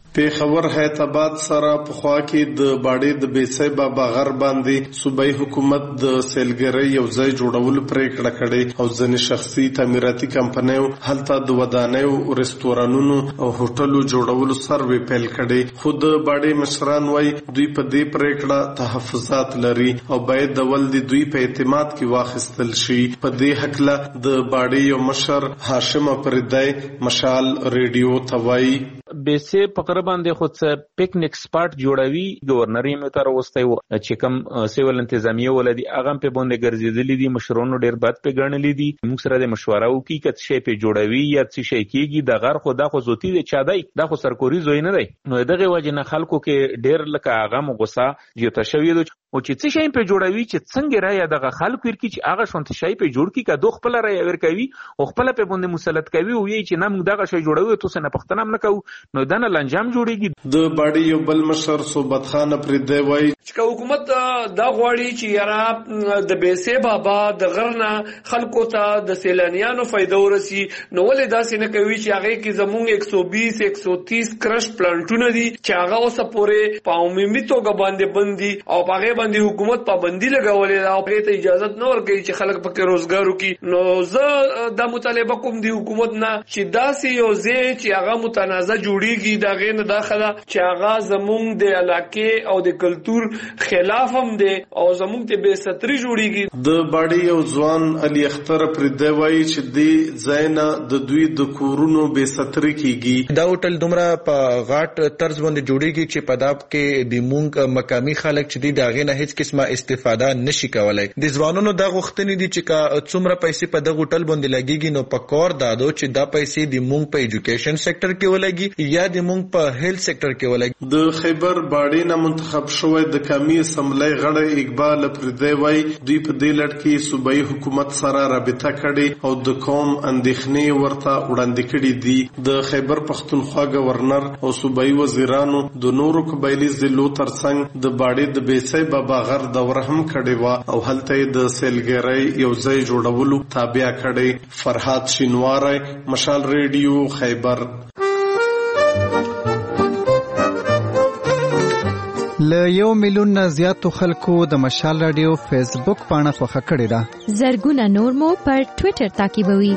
پیښور حیدرآباد سره په خوا کې د باډې د بیسي بابا غر باندې صوبایي حکومت د سیلګرۍ یو ځای جوړولو پریکړه کړې او ځینې شخصي تعمیراتي کمپنیو هلته د ودانیو رستورانونو او هوټلو جوړولو سروې پیل کړې. خو د باډې مشران وایي دوی په دې پریکړه تحفظات لري او باید د ولدي دوی په اعتماد کې واخیستل شي. په دې حکله د باډې یو مشر هاشم افریدی مشال ریډیو ته وایي بیسه پکره باندې خود څه پکنیک سپاټ جوړوي. گورنر یې متر وسته چې کوم سیول انتظامیه ولدي هغه په باندې ګرځېدلې دي مشرونو ډېر بد په ګڼلې دي. موږ سره د مشوره وکي کڅ شی په جوړوي یا څه شي کېږي د غر خو د خو زوتی د چادای د خو سرکوري زوی نه دی. نو دغه وجه نه خلکو کې ډېر لکه هغه مغصه جو تشوي دي او چې څه شي په جوړوي چې څنګه راي دغه خلکو ورکی چې هغه شونت شي په جوړ کی کا دوه خپل راي ورکوي او خپل په باندې مسلط کوي او یی چې نام دغه شی جوړوي تاسو نه پښتنه نه کوو نو دنه لنجام جوړیږي. د باډي یو بل مشر صوبت خان پردی وای چې حکومت دا غواړي چې یاره د بیسه بابا د غرنا خلکو ته د سیلانیانو فائدہ ورسي نو ولې داسې نه کوي چې هغه کې زموږ ایک سو بیس ایک سو تیس کرش پلانټونه دي چې هغه اوس پورې په عمومي توګه باندې بندي او هغه باندې حکومت پابندي لګولې او په ته اجازه نه ورکړي چې خلک پکې روزګار وکړي. نو زه د مطالبه کوم دی حکومت نه چې داسې یو ځای چې هغه متنازع جوړیږي دا غیر نه داخله چې هغه زموږ د علاقې او د کلچر خلاف هم دی او زموږ ته بے ستري جوړیږي. د باډي یو ځوان علي اختر پردی وایي چې د زینا د دوی د کورونو بے ستري کیږي. دا هوټل دومره په غاټ طرز باندې جوړیږي چې په داب کې د مونږ مقامي خلک چې د داغې نه هیڅ قسمه استفاده نشي کولای. د ځوانانو د غوښتنې دي چې کا څومره پیسې په دغه هوټل باندې لګيږي نو په کور دادو چې دا پیسې د مونږ په ایجوکیشن سېکټر کې ولګي یا د مونږ په هیلث سېکټر کې ولګي. د خیبر باډي نه منتخب شوی د کمی اسمبلی غړی اقبال پردی وای دوی په دې لړ کې صوبایي حکومت سره رابطه کړي او د قوم اندېښنې ورته وړاندې کړي دي. د خیبر پښتونخوا گورنر او صوبایي وزیرانو د نورو قبایلی ضلعو ترڅنګ د باډي د بیسي بابا غر دور هم کړي و او هلته د سیلګرۍ یو ځای جوړولو تابع کړي. فرحات شینواری مشال ریډیو خیبر. ل یو میلیون نه زیاتو خلکو د مشال رادیو فیسبوک پاڼه خوښه کړې ده. زرګونه نور مو پر ټوئیټر تعقیبوي.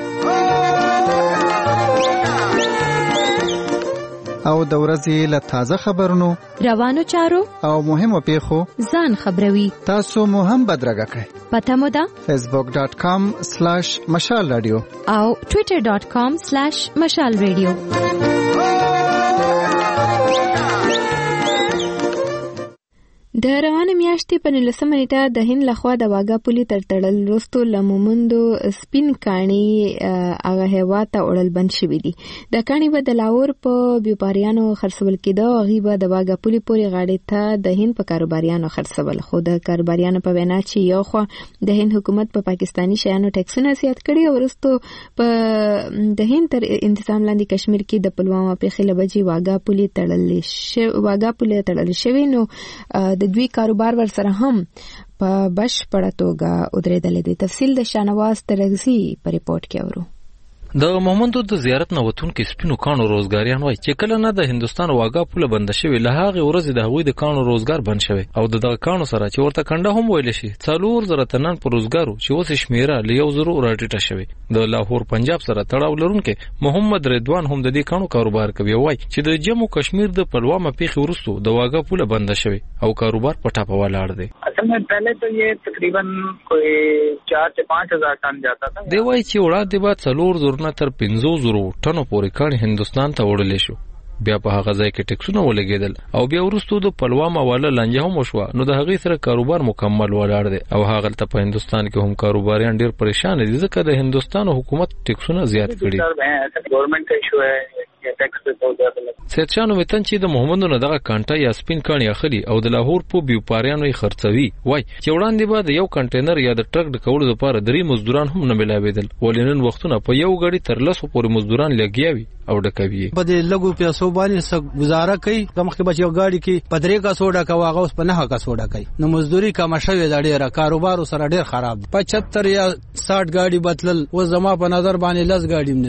او د ورځې له تازه خبرونو روانو چارو او مهمو پیښو ځان خبروي. تاسو مو هم بدرګه کړئ. پته مو ده facebook dot com slash مشال رادیو او twitter dot com slash مشال رادیو. د روانه میاشتې په نولسمه نیټه د هند لخوا د واګا پولي تر تړل وروسته له مومندو سپین کاڼي هغه هیواد ته وړل بند شوي دي. د کاڼي به د لاهور په بیوپاریانو خرڅول کېده او هغوی به د واګا پولي پورې غاړې ته د هند په کاروباریانو خرڅول. خو د کاروباریانو په وینا چې یو خوا د هند حکومت په پاکستاني شیانو ټیکسونه زیات کړي او وروسته په د هند تر انتظام لاندې کشمیر کې د پلوامه پیښې له وجې واګا پولي تړل شوي واګا پولي تړل شوي نو د دوی کاروبار ورسره هم په بشپړه توګه ودرېدلې دي. تفصیل د شانواز ترغزي په ریپورت کې اورو. د مومندو د زیارت نه وتونکو سپینو کانو روزګاریان وایي چې کله نه د هندستان واګا پوله بند شوی له هغه ورځې د هغوی د کانو روزګار بند شوی او د دغه کانو سره چې ورته کنده هم ویل شي څلور زره تنان په روزګارو چې اوس شمیره له یو زرو راټیټه شوی. د لاهور پنجاب سره تړاو لرونکي محمد رضوان هم د دې کانو کاروبار کوي. وایي چې د جموں کشمیر د پلوامه پیښې وروسته د واګا پوله بند شوی او کاروبار په ټاپه ولاړ دی. اصل میں پہلے تو یہ تقریباً کوئی چار سے پانچ ہزار ٹن جاتا تھا. دی وایي چې وړاندې بعد څلور زره تر پنځه زره ټنو پورې کاڼي هندستان ته وړل شو. بیا په هغه ځای کې ټیکسونه ولګېدل او بیا وروسته د پلوامه والا لانجه هم وشوه نو د هغې سره کاروبار مکمل ولاړ دی او هغلته په هندستان کې هم کاروباریان ډېر پریشان دي ځکه د هندستان حکومت ټیکسونه زیات کړي. گورنمنٹ کا ایشو ہے سید شاه نومیتن چې د محمدو نه دغه کانټه یا سپین کاڼي اخلي او د لاهور په بیوپاریانو یې خرڅوي. وایي چې وړاندې به د یو کنټینر یا د ټرک ډکولو لپاره درې مزدوران هم نه میلاوېدل ولې نن وختونه په یو ګاډي تر لسو پورې مزدوران لګیا وي او ډکوي. په دې لږو پیسو باندې څه ګزاره کوي. د مخکې به چې یو ګاډي کې په درې کسو ډکوه هغه اوس په نهه کسو ډکوي نو مزدوري کمه شوې ده ډېره. کاروبار سره ډېر خراب دی. پچهتر یا ساټ ګاډي بتلل اوس زما په نظر باندې لس ګاډي هم نه ځي.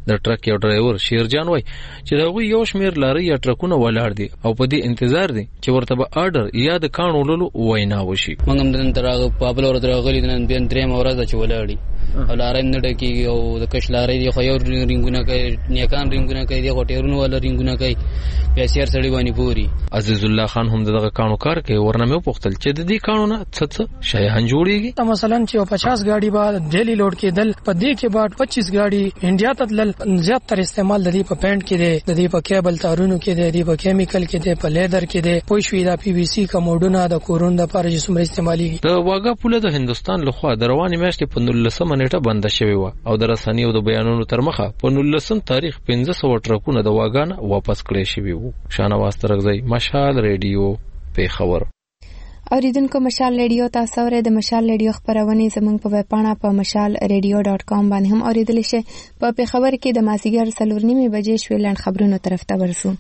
د ټرک یو ډرایور شیرجان وای چې دا غوي یو شمیر لاري یا ټرکونه ولاړ دي او په دې انتظار دي چې ورته به آرډر یا د کانو لولو وینا وشي. موږ هم نن تر په بل ورځ راغلي نن بیا درې مورزه چې ولاړی او لارې نه ډکیږي او د کښ لارې دی خو یو رنګونه کوي نیکان رنګونه کوي دی هټیرونو ول رنګونه کوي بیا سیر سړی باندې پوری. عزیز الله خان هم دغه کانو کار کوي ورنه مې پوښتل چې د دې کانو نه څه څه شیان جوړیږي. مثلا چې پچاس गाड़ी بعد ډیلی لوډ کېدل په دې کې بعد پچیس गाड़ी انډیا ته تلل زیات تر استعمال د دې په پینټ کې دی د دې په کیبل تارونو کې دی د دې په کیمیکل کې دی په لیدر کې دی پوه شوې دا پی وی سی کوموډونه د کورون د لپاره چې څومره استعماليږي. د واګه پوله د هندستان لخوا د رواني میاشتې په نولسمه نیټه بنده شوې و او د رسنیو د بیانونو تر مخه په نولسم تاریخ پنځه سوه ټرکونه د واګان واپس کړي شوي وو. شانواز ترغزی مشال ریډیو پیښور. اوریدونکو مشال ریډیو تاسو اورئ. د مشال ریډیو خبرونه زموږ په ویب پاڼه په مشال ریډیو ډاټ کام باندې هم اوریدل شي. په پیښور کې د مازیګر څلور نیمې بجې شوې لاند خبرونو طرف ته ورسو.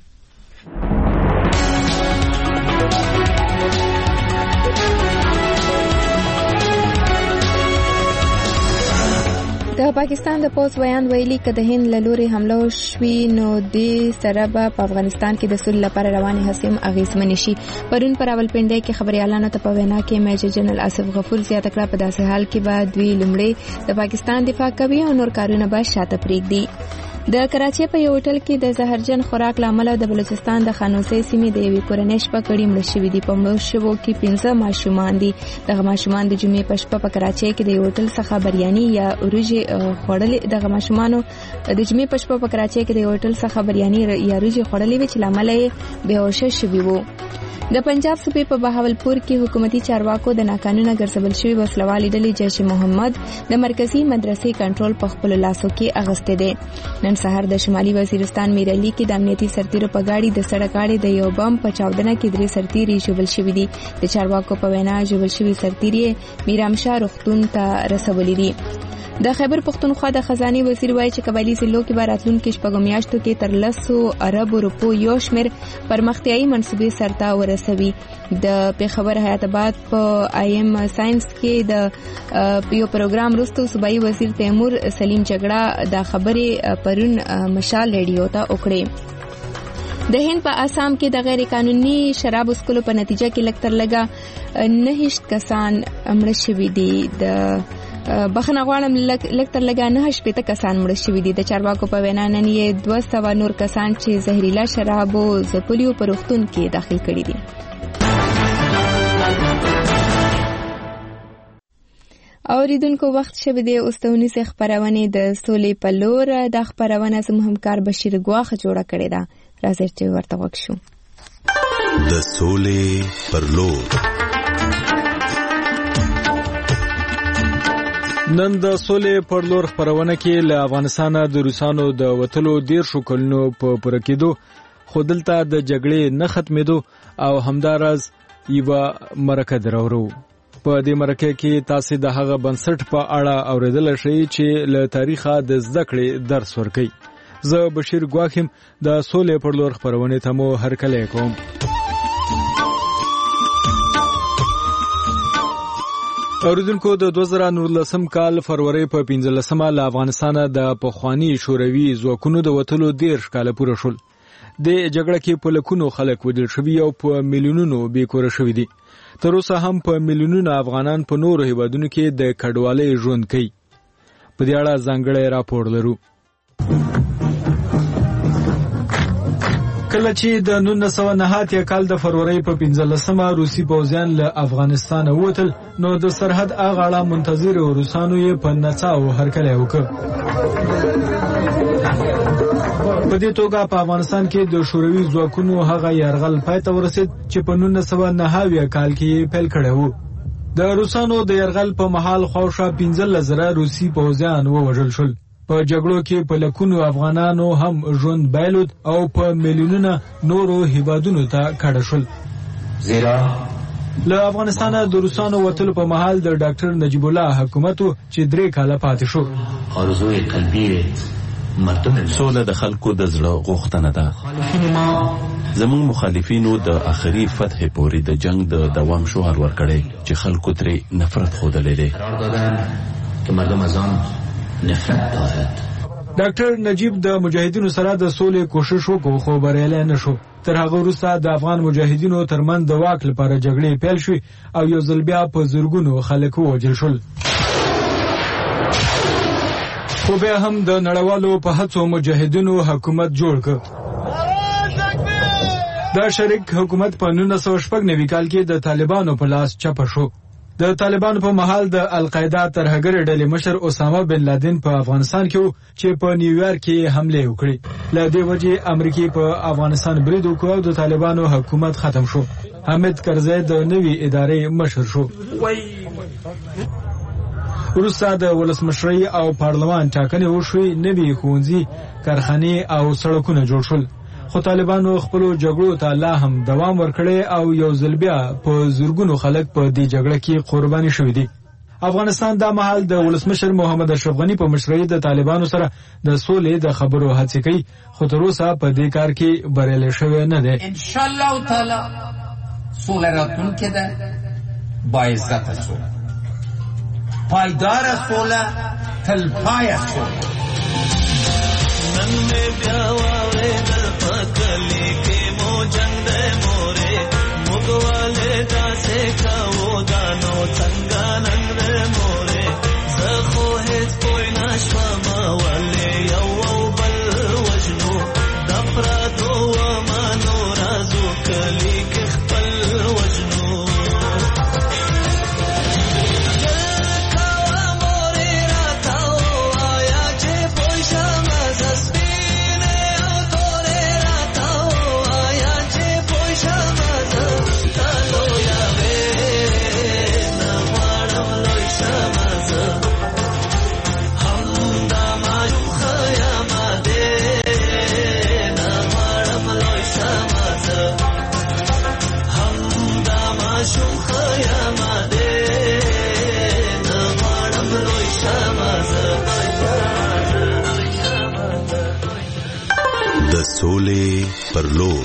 د پاکستان د پوز بیان ویلي چې د هند له لوري حمله وشوي نو د سره په افغانستان کې د سولې لپاره رواني هڅې اغیزمنې شي. پرون پر راولپنډۍ کې خبريالانو ته په وینا کې میجر جنرال آصف غفور زیاته کړه په داسې حال کې به دوی لومړی د پاکستان دفاع کوي او نور کارونه به شاته پرېږدي. د کراچۍ په یو هوټل کې د زهرجن خوراک لامل د بلوچستان د خانوسي سیمې د یوې کورنۍ شپه کړي مړه شوي دي. په مړو شوو کې پنځه ماشومان دي. دغه ماشومان د جمعې په شپه په کراچۍ کې د یو هوټل څخه بریاني یا وریجې خوړلې دغه ماشومانو د جمعې په شپه په کراچۍ کې د یو هوټل څخه بریاني یا وریجې خوړلې وي چې لامل یې بهوشه شوي وو. د پنجاب صوبې په بهاولپور کې حکومتي چارواکو د ناقانونه ګرځول شوی وسلوالې ډلې جیش محمد د مرکزی مدرسې کنټرول په خپل لاسو کې اغسته دي. نن سهار د شمالي وزیرستان میرعلی کې د امنیتي سرتیرو په گاډي د سړک غاړې د یو بم په چاودنه کې درې سرتیري ژوبل شوي دي. د چارواکو په وینا ژوبل شوي سرتیري میرامشاه روغتون ته رسولي دي. د خیبر پښتونخوا د خزاني وزیر وایي چې قبایلی ضلعو کې به راتلونکي شپږ میاشتو کې تر لسو اربو روپو یو شمېر پرمختیایي منصوبې سرته ورسوي. د پیښور حیات آباد په آی ایم ساينس کې د یو پروګرام وروسته صوبایي وزیر تیمور سلیم جګړه د خبرې پرون مشال ریډیو ته وکړې. د هند په آسام کې د غیر قانوني شراب وسکلو په نتیجه کې لږ تر لږه نهشت کسان مړه شوي دي. د بخنه غواړم لږ تر لږه نه شپېته کسان مړه شوي دي. د چارواکو په وینا نن یې دوه سوه نور کسان چې زهریلا شرابو ځپلیو په روغتون کې داخل کړي دي. اوریدونکو وخت شوه د اوستونی سه خبرونه د سولې په لور د خبرونه زموږ همکار بشیر ګواخ جوړه کړې ده. راځي چې ورته وښو. د سولې پر لور نن د سولې پر لور خبرونه کې له افغانستان د روسانو د وټلو ډیر شو کلونو په پوره کېدو خو دلته د جګړې نه ختمېدو او همدارز یو مرکه درورو. په دې مرکه کې تاسو د هغه بنسټ په اړه اوریدل شئ چې له تاریخه د زده کړې درس ورکوي. زه بشیر ګواخم د سولې پر لور خبرونه ته مو هرکلی کوم. اوریدونکو د دوه زره نولسم کال فروری په پنځلسمه له افغانستان د پخوانی شوروي ځواکونو د وټلو ډیر کاله پوره شول. د جګړه کې په لکونو خلک وژل شوي او په میلیونونو بیکوره شوي دي. تر اوسه هم په میلیونونو افغانان په نورو هیوادونو کې د کډوالۍ ژوند کوي. په دې اړه ځانګړی راپور لرو. کله چې د نولس سوه نهه اتیا کال د فروری په پنځلسمه روسي پوځیان له افغانستان ووتل نو د سرحد اغاړه منتظر روسانو یې په نڅاو هرکلی وکړ. په دې توګه په افغانستان کې د شوروي ځواکونو هغه یرغل پای ته ورسید چې په نولس سوه نهه اویا کال کې پیل کړی و. د روسانو د یرغل په مهال خواوشا پنځلس زره روسي پوځیان ووژل شول. په جګړو کې په لکونو افغانانو هم ژوند بایلود او په میلیونونو نورو هیوادونو ته کډه شول. زیرا له افغانستان د روسانو وټلو په مهال د ډاکټر نجیب الله حکومت چې درې کاله پاتې شو. ارزوی قلبی مردم سوله د خلکو د زړه غوښتنه ده. زموږ مخالفینو د آخري فتح پورې د جنگ د دوام شعار ورکړی چې خلکو ترې نفرت خوده لیده که مردم از آن نفرت دارد. ډاکټر نجیب د مجاهدینو سره د سولې کوشش وکړ خو بریالی نه شو. تر هغه وروسته د افغان مجاهدینو ترمنځ د واک لپاره جګړې پیل شوې او یو ځل بیا په زرګونو خلک ووژل شول. خو بیا هم د نړیوالو په هڅو مجاهدینو حکومت جوړ کړ. دا شریک حکومت په نولس سوه شپږ نوي کال کې د طالبانو په لاس چپه شو. د طالبانو په مهال د القاعده ترهګر ډلې مشر اسامه بن لادن په افغانستان کې و چې په نیویارک کې حمله وکړي. له دې وجې امریکا په افغانستان برید وکړ او د طالبانو حکومت ختم شو. حامد کرزی د نوې ادارې مشر شو. وروسته د ولسمشرۍ او پارلمان ټاکنې وشوې، نوي ښوونځي، کارخانې او سړکونه جوړ شول. خو طالبانو خپلو جګړو ته لا هم دوام ورکړی او یو ځل بیا په زرګونو خلک په دې جګړه کې قرباني شوي دي. افغانستان دا مهال د ولسمشر محمد اشرف غني په مشرۍ د طالبانو سره د سولې د خبرو هڅې کوي، خو تر اوسه په دې کار کې بریالی شوی نه دی. ان شاء الله تعالی سوله راتلونکې ده، باعزته سوله، پایداره سوله، تلپایه سوله. نن میں بیاوارے دل پکلی کے مو جنگ مورے مگوالے دا سے کھاو دانو چنگا ننگ مورے زخو ہیت کوئی ناشوا ماوالے یو بل وجنو دپرا دو مانو رازو کلی کے خپل وجنو د سولې پر لور.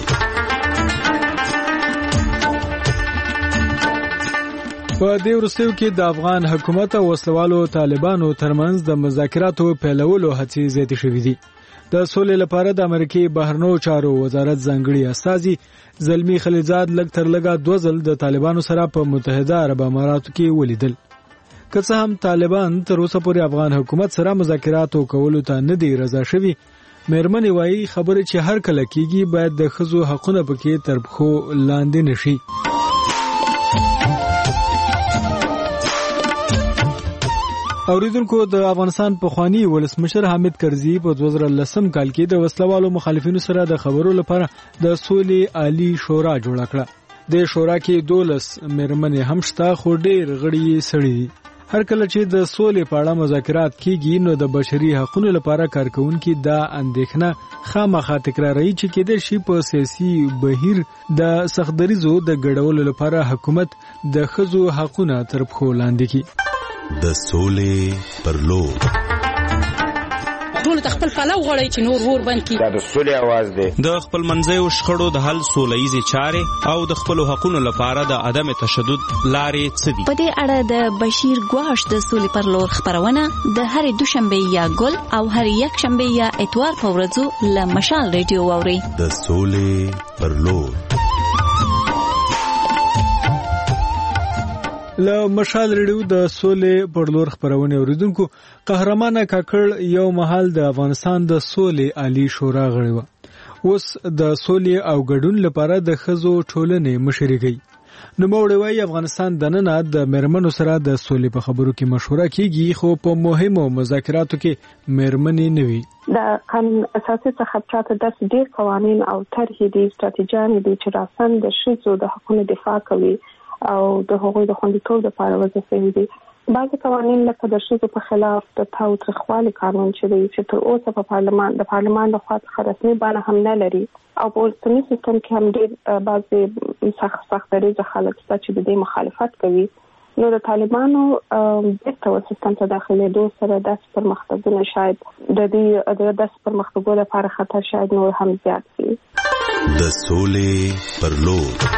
په دې وروستیو کې د افغان حکومت او وسلوالو طالبانو ترمنځ د مذاکراتو پیلولو هڅې زیاتې شوې دي. د سولې لپاره د امریکای بهرنیو چارو وزارت ځانګړي استازي زلمی خلیلزاد لږ تر لږه دوه ځل د طالبانو سره په متحده عرب اماراتو کې ولیدل. که څه هم طالبان تر اوسه پورې افغان حکومت سره مذاکرات کولو ته نه دی رضا شوي، مېرمنې وایي خبرې چې هر کله کېږي باید د ښځو حقونه پکې تر پښو لاندې نشي. اوریدونکو، د افغانستان پخوانی ولسمشر حامد کرزي په دوه زره لسم کال کې د وسلوالو مخالفینو سره د خبرو لپاره د سولې عالی شورا جوړه کړه. د شورا کې دولس مېرمنې هم شته، خو ډېر غړي سړي دي. هر کله چې د سولې په اړه مذاکرات کیږي نو د بشري حقوقو لپاره کارکونکي دا اندېښنه خامخا تکراروي چې کېدای شي په سیاسي بهیر د سختدریزو د ګډولو لپاره حکومت د ښځو حقونه تر پښو لاندې کړي. د سولې پر لور. ټول خپل پلو غړي چې نور ور بند کی دا د سولې आवाज دی. د خپل منځیو شخړو د حل سولهیزي چارې او د خپل حقوقو لپاره د عدم تشدد لارې څه دي. په دې اړه د بشیر ګواش د سولې پر لور خبرونه د هر دوشنبه یا ګل او هر یک شنبه یا اتوار په ورځو له مشال ریډیو واوري. د سولې پر لور. له مشال ریډیو د سولې پر لور خبرونه اوریدونکو. قهرمانه کاکړ یو مهال د افغانستان د سولې عالی شورا غړی و. اوس د سولې او ګډون لپاره د ښځو ټولنې مشري کوي. نوموړی وایي افغانستان دننه د مېرمنو سره د سولې په خبرو کې مشوره کیږي، خو په مهمو مذاکراتو کې مېرمنې نه وي. د قانون اساسي څخه پراته داسې ډېر قوانین او طرحې دي، ستراتیژیانې دي چې راسن د ښځو د حقوقو دفاع کوي او د هغوی د خوندیتوب لپاره وضع شوي دي. بعضې قوانین لکه د ښځو په خلاف د تاوتریخوالي قانون چې دی چې تر اوسه په پارلمان د پارلمان لخوا څخه رسمي بڼه هم نه لري، او په اوسني سیستم کې هم ډېر بعضې سخت سختدریځه خلک شته چې د دې مخالفت کوي. نو د طالبانو بیرته و سیستم ته داخلېدو سره داسې پرمختګونه شاید د دې د داسې پرمختګو لپاره خطر شاید نور هم زیات شي. د سولې پر لور.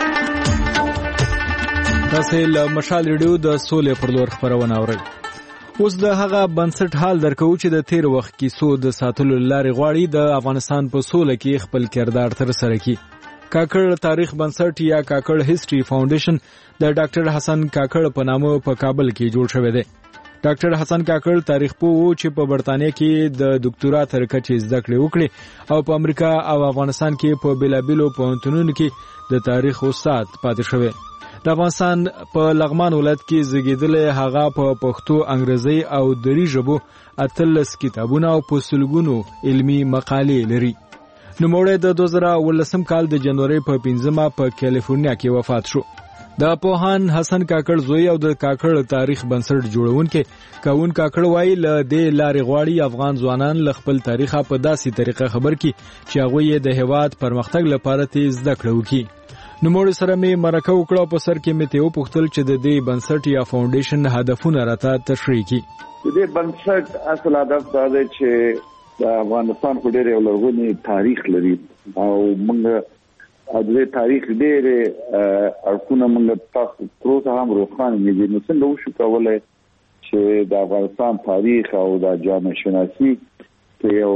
تاسو له مشال ریډیو د سولې پر لور خبرونه اورئ. اوس د هغه بنسټ حال درکو چې د تیر وخت کې سو د ساتلو لارې غواړي د افغانستان په سوله کې خپل کردار تر سره کړي. کاکړ تاریخ بنسټ یا کاکړ هیستوري فاونډیشن د ډاکټر حسن کاکړ په نامه په کابل کې جوړ شوی دی. ډاکټر حسن کاکړ تاریخ پوه چې په برتانیې کې د ډاکټرا تر کچې زده کړې وکړي او په امریکا او افغانستان کې په بیلابیلو پوهنتونونو کې د تاریخ استاد پاتې شوی. د افغانستان په لغمان ولایت کې زیږیدل هغه په پښتو، انګریزي او دری ژبو اتلس کتابونه او په سلګونو علمي مقالې لري. نوموړی د دوه زره ولسم کال د جنوري په پنځمه په کالیفورنیا کې وفات شو. د پوهان حسن کاکړ زوی او د کاکړ تاریخ بنسټ جوړونکي کاون کاکړ وایي له دې لارې غواړي افغان ځوانان له خپل تاریخ په داسې طریقه خبر کړي چې هغه یې د هیواد پرمختګ لپاره تیز زده کړه وکړي. نو موږ سره مې مرکه وکړه په سر کې مې ته وپوښتل چې د دې بنسټ یا فاونډیشن هدفونه راته تشریح کړي. د دې بنسټ اصل هدف دا دی چې د افغانستان په ډېر لرغونی تاریخ لري او موږ د دې تاریخ ډېر اړخونه موږ تاسو تر هم روښانه نه دي. نو څنګه وشو کولای چې د افغانستان تاریخ او د جامعه شناسي په یو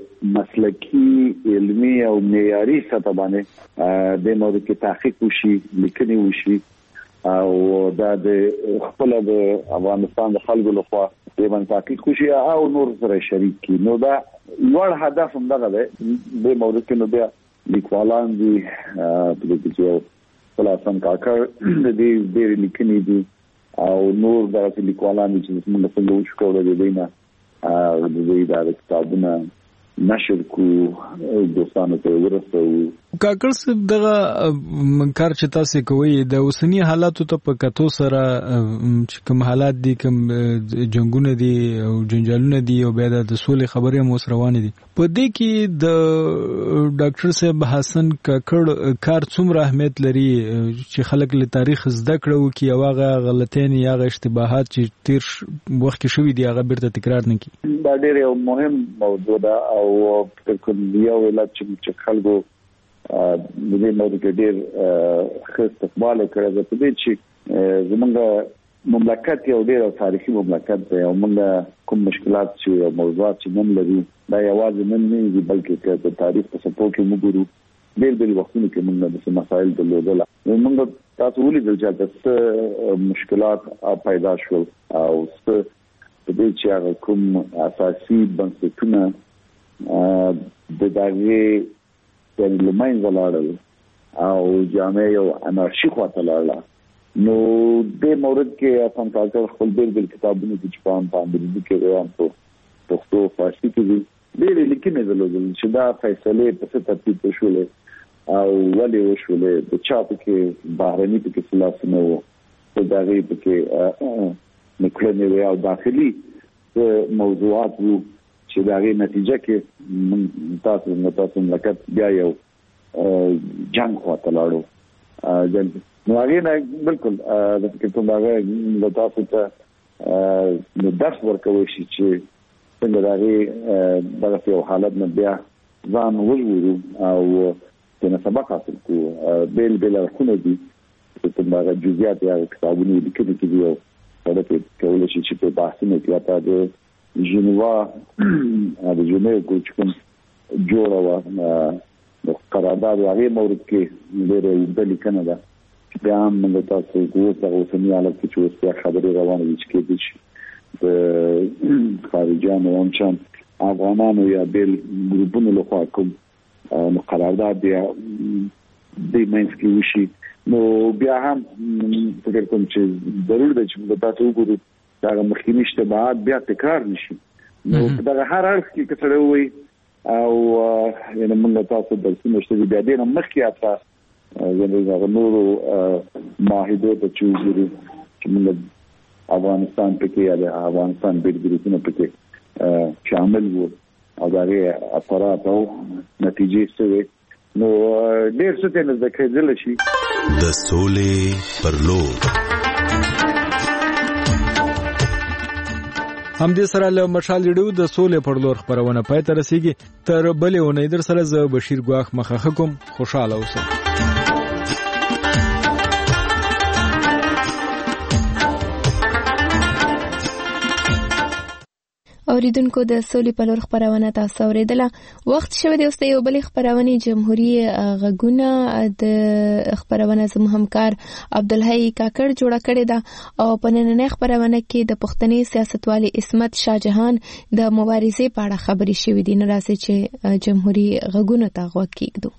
مسلکی علمي او معیاري سطح باندې د نورو کې تحقیق وشي، لیکنې وشي او دا د خپل د افغانستان د خلکو لخوا د باندې تحقیق وشي او نور سره شریک کی. نو دا لوړ هدف هم دغه دی. د موضوع کې نو بیا لیکوالان دي د دې چې خلاصن کاکړ د دې ډېر لیکنې دي او نور د لیکوالان چې موږ څنګه وشو کولای دی نه د دې د کتابونو نشر کو دوستانو ته ورسو. کاکړ صاحب دغه کار چې تاسو کوي د اوسنی حالاتو ته په کتو سره چې کوم حالات دي، کوم جنگونه دي او جنجالونه دي او بیا د سولې خبرې مو سره روانې دي، په دې کې د ډاکټر صاحب حسن کاکړ کار څومره اهمیت لري چې خلک له تاریخ زده کړو کې او هغه غلطین یا هغه اشتباهات چې تیر وخت کې شوي دي هغه بیرته تکرار نه کړي؟ دا ډېر یو مهم موضوع ده او فکر یو ولادت چې خلکو د دې موضوع کې ډېر ښه استقبال کړی دی. په دې چې زمونږ مملکت یو ډېر تاریخي مملکت دی او موږ کوم مشکلات چې او موضوعات چې نن لري دا یوازې نن نه دي بلکې د تاریخ په څپو کې موږ ګورو ډېر ډېر وختونه کې موږ د مسایل درلودل. موږ تاسو ولیدل چې د مشکلات پیدا شول او په دې چې هغه کوم اساسي بنسټونه د دغه د لمن ولاړل او جامعه یو انارشي خواته لاړه. نو د مورد کې افغان کاکړ خپل ډېر ډېر کتابونه چې په هم باندې کې روان په پښتو فارسي کې دي ډېر لیکنې درلودل چې دا فیصله په څه ترتیب وشولې او ولې وشولې د چا په کې بهرني په کې خلاص نه وو په دغه په کې نکړنې او داخلي موضوعات وو چې دا غي نتیجه کې تاسو نو تاسو ملکت بیا یو جنگ خواته لاړو. نو هغه نه بالکل د فکر ته دا تاسو ته نو درس ورکوي چې څنګه دا غي دغه یو حالت نه بیا ځان وژغورو او د سبق حاصل کوو. بیل بیل خونه دي چې دا جزئیات یا کتابونه لیکلي دي او دا کې کولای شي چې په بحثونه کې تاسو د جنوا د جنوا کوم جوړه و د قرارداد هغه مورد کې ډېر د لیکنه ده چې بیا موږ تاسو کوو تاسو اوسنی حالت کې چې اوس خبرې روانه دي چې کې دي خارجيانو هم چې افغانانو یا بل ګروپونو له خوا کوم قرارداد دی د مینس کې وشي. نو بیا هم فکر کوم چې ضرور ده چې تاسو وګورئ دا مخکینی اشتباهات بیا تکرار نشي. نو دا هر اړخ کې کتره وي او یعنی موږ تاسو د سیمشتي بیا دې مخکې اته یعنی دا نورو معاهدو ته چوزري چې موږ افغانستان پکې یا د افغانستان بیل ګروپونو پکې شامل وو او دا یې اپرات او نتیجې سوي. نو ډېر څه ته د کېدل شي د سولې پر لور. هم دې سره له مشال ریډیو د سولې پر لور خبرونه پای ته رسیږي. تر بلې ونې در سره ز بشیر ګواخ مخه کوم خوشاله اوسئ. اوریدونکو د سولې په لور خبرونه تاسو اوریدله. وخت شوه د اوسه یو بل خبرونه جمهوریت غږونه د خبرونه زموږ همکار عبدالحی کاکړ جوړه کړې ده او په نننۍ خبرونه کې د پښتني سیاستوالي عصمت شاهجهان د مبارزې په اړه خبرې شوې دي. نو راځي چې جمهوریت غږونه ته غوږ کېږدو.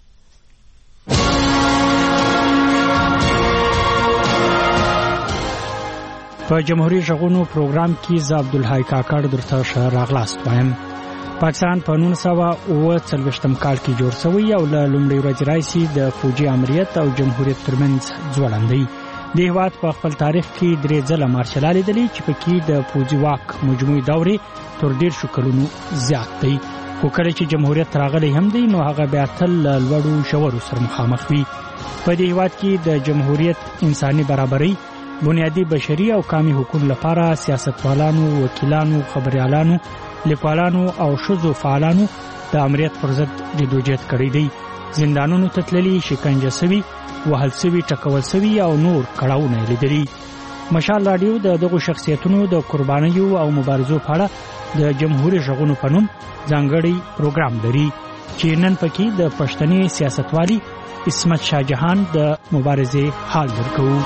په جمهوریت غږونو پروګرام کې ز عبدالحی کاکړ درته ښه راغلاست وایم. پاکستان په نولس سوه اوه څلوېښتم کال کې جوړ شوی او له لومړۍ ورځې راهیسې د فوجي امریت او جمهوریت ترمنځ ځوړند دی. د هېواد په خپل تاریخ کې درې ځله مارشال لیدلې چې پکې د فوجي واک مجموعي دورې تر ډېر شو کلونو زیات دی. خو کله چې جمهوریت راغلی هم دی نو هغه بیا تل له لوړو ژورو سره مخامخ وي. په دې هېواد کې د جمهوریت انساني برابرۍ، بنیادی بشري او قومي حقوقو لپاره سیاستوالانو، وکیلانو، خبريالانو، لیکوالانو او شذو فعالانو د امریت پر ضد جدوجہد کړی دی. زندانونو ته تللي، شکنجه شوي، وهل شوي، ټکول شوي او نور کړاوونه لیدلي. مشال رادیو د دغو شخصیتونو د قربانیو او مبارزو په اړه د جمهوریت غږونو په نوم ځانګړی پروګرام لري چې نن پکې د پښتني سیاستوالي عصمت شاهجهان د مبارزې حال درکوو.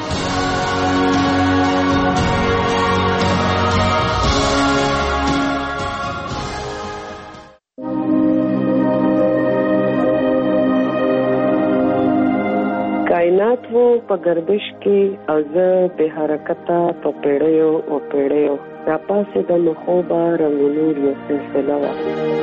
کائنات وو په گردش کې او زه به حرکته په پیړیو او پیړیو را پاسې د مخوبه رنګونو یو سلسله وه.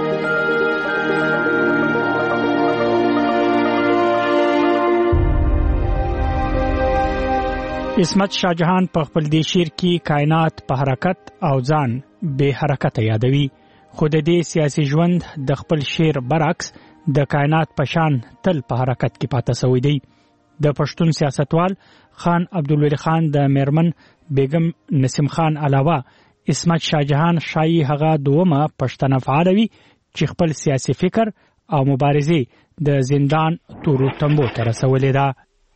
عصمت شاهجهان په خپل دې شعر کې کائنات په حرکت او ځان به حرکت یادوي. خو د دې سیاسي ژوند د خپل شعر برعکس د کائنات په شان تل په حرکت کې پاتې شوی دی. د پښتون سیاستوال خان عبدالولی خان د میرمن بیگم نسیم خان علاوه عصمت شاهجهان شایي هغه دومره پښتنه فعال وي چې خپل سیاسي فکر او مبارزې د زندان تورو تمبو ته رسولې ده.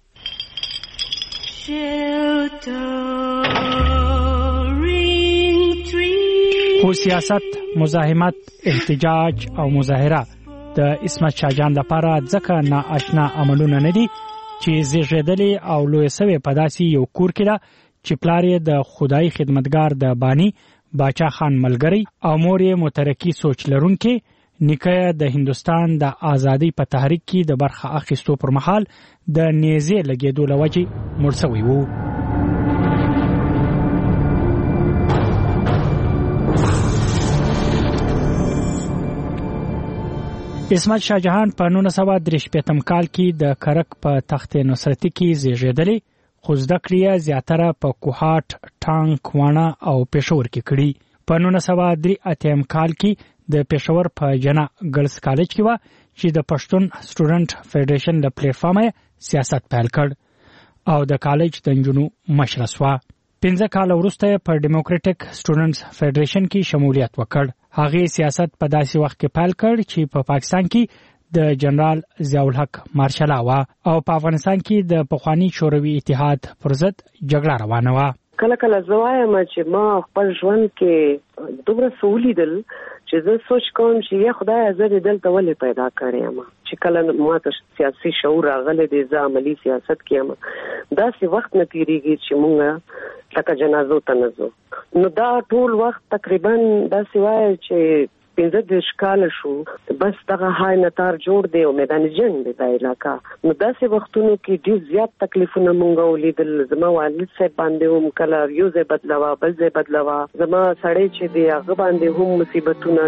خو سیاست، مزاحمت، احتجاج او مظاهره د عصمت شاهجهان لپاره ځکه ناآشنا عملونه نه دي چې زیږیدلې او لوی سوی په داسې یو کور کې ده چې پلار یې د خدای خدمتګار د بانی باچا خان ملګری او مور یې مترقي سوچ لرونکي، نیکه د هندستان د ازادۍ په تحریک کې د برخه اخیستو پر مهال د نیزې لګېدو له وجې مړ شوی وو. عصمت شاهجهان په نولس سوه درې شپېتم کال کې د کرک په تخت نصرتي کې زیږېدلی، خو زده کړې یې زیاتره په کوهاټ، ټانک، واڼه او پېښور کې کړي. په نولس سوه درې اتیا کال کې د پېښور په جنا ګرلز کالج کې و چې د پښتون سټوډنټ فدریشن له پلیټ فارمه سیاست پیل کړ او د کالج د نجونو مشره شوه. پنځه کاله وروسته په ډیموکراټک سټوډنټس فدریشن کې شمولیت وکړ. هغه سیاست په داسې وخت کې پیل کړ چې په پاکستان کې د جنرال ضیاء الحق مارشال و او په افغانستان کې د پخوانی شوروي اتحاد پر ضد جګړه روانه و. کله کله زوایم چې ما خپل ژوند کې دومره سولیدل چې زه سوچ کوم چې یا خدای زه دلته ولې پیدا کړی یم چې کله ما ته سیاسي شعور راغلی دی، زه عملی سیاست کې یم. داسې وخت نه تیریږي چې مونږ لکه جنازو ته نه ځو. نو دا ټول وخت تقریبا داسې وایي چې پنځه دېرش کاله شو، بس دغه های نتار جوړ دی او میدان جنګ دی دا علاقه. نو داسې وختونو کې ډېر زیات تکلیفونه مونږ ولیدل. زما والد صاحب باندې هم کله یو ځای بدلوه بل ځای بدلوه، زما سړی چې دی هغه باندې هم مصیبتونه.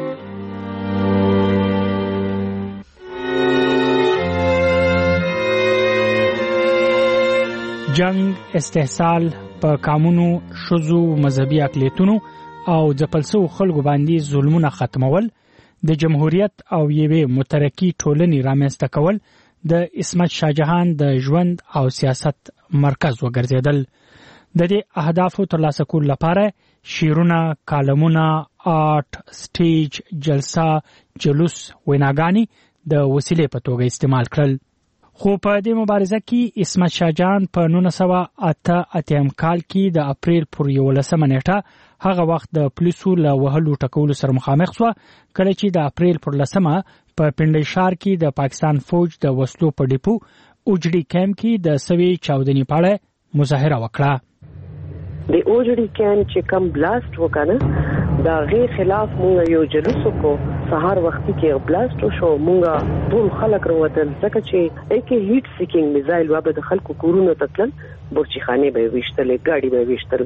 جنگ، استحصال، په قانونو، شذو، مذهبي اقلیتونو او ځپلسو خلکو باندې ظلمونه ختمول، د جمهوریت او یوې مترقي ټولنې رامنځته کول د عصمت شاهجهان د ژوند او سیاست مرکز وګرځیدل. د دې اهدافو ترلاسه کولو لپاره شعرونه، کالمونه، آرټ، سټیج، جلسه، جلوس، ویناګانې د وسیلې په توګه استعمال کړل. خو په دې مبارزه کې عصمت شاهجان په نولس سوه اته اتیا کال کې د اپریل پر یولسمه نیټه هغه وخت د پولیسو له وهلو ټکولو سره مخامخ شو کله چې د اپریل پر لسمه په پنډۍ ښار کې د پاکستان فوج د وسلو په ډیپو اوجړي کیمپ کې د سوي چاودنې په اړه مظاهره وکړه. د اوجړي کیمپ چې کم بلاست وکړه دا غي خلاف موږ یو جلوس وکړو. سهار وخت کې بلاست وشو، موږ ټول خلک راوتل ځکه چې اکی هیټ سیکینګ میزایل وابه د خلکو کورونو ته تلل، بورچی خانه به وشتلې، ګاډي به وشتل.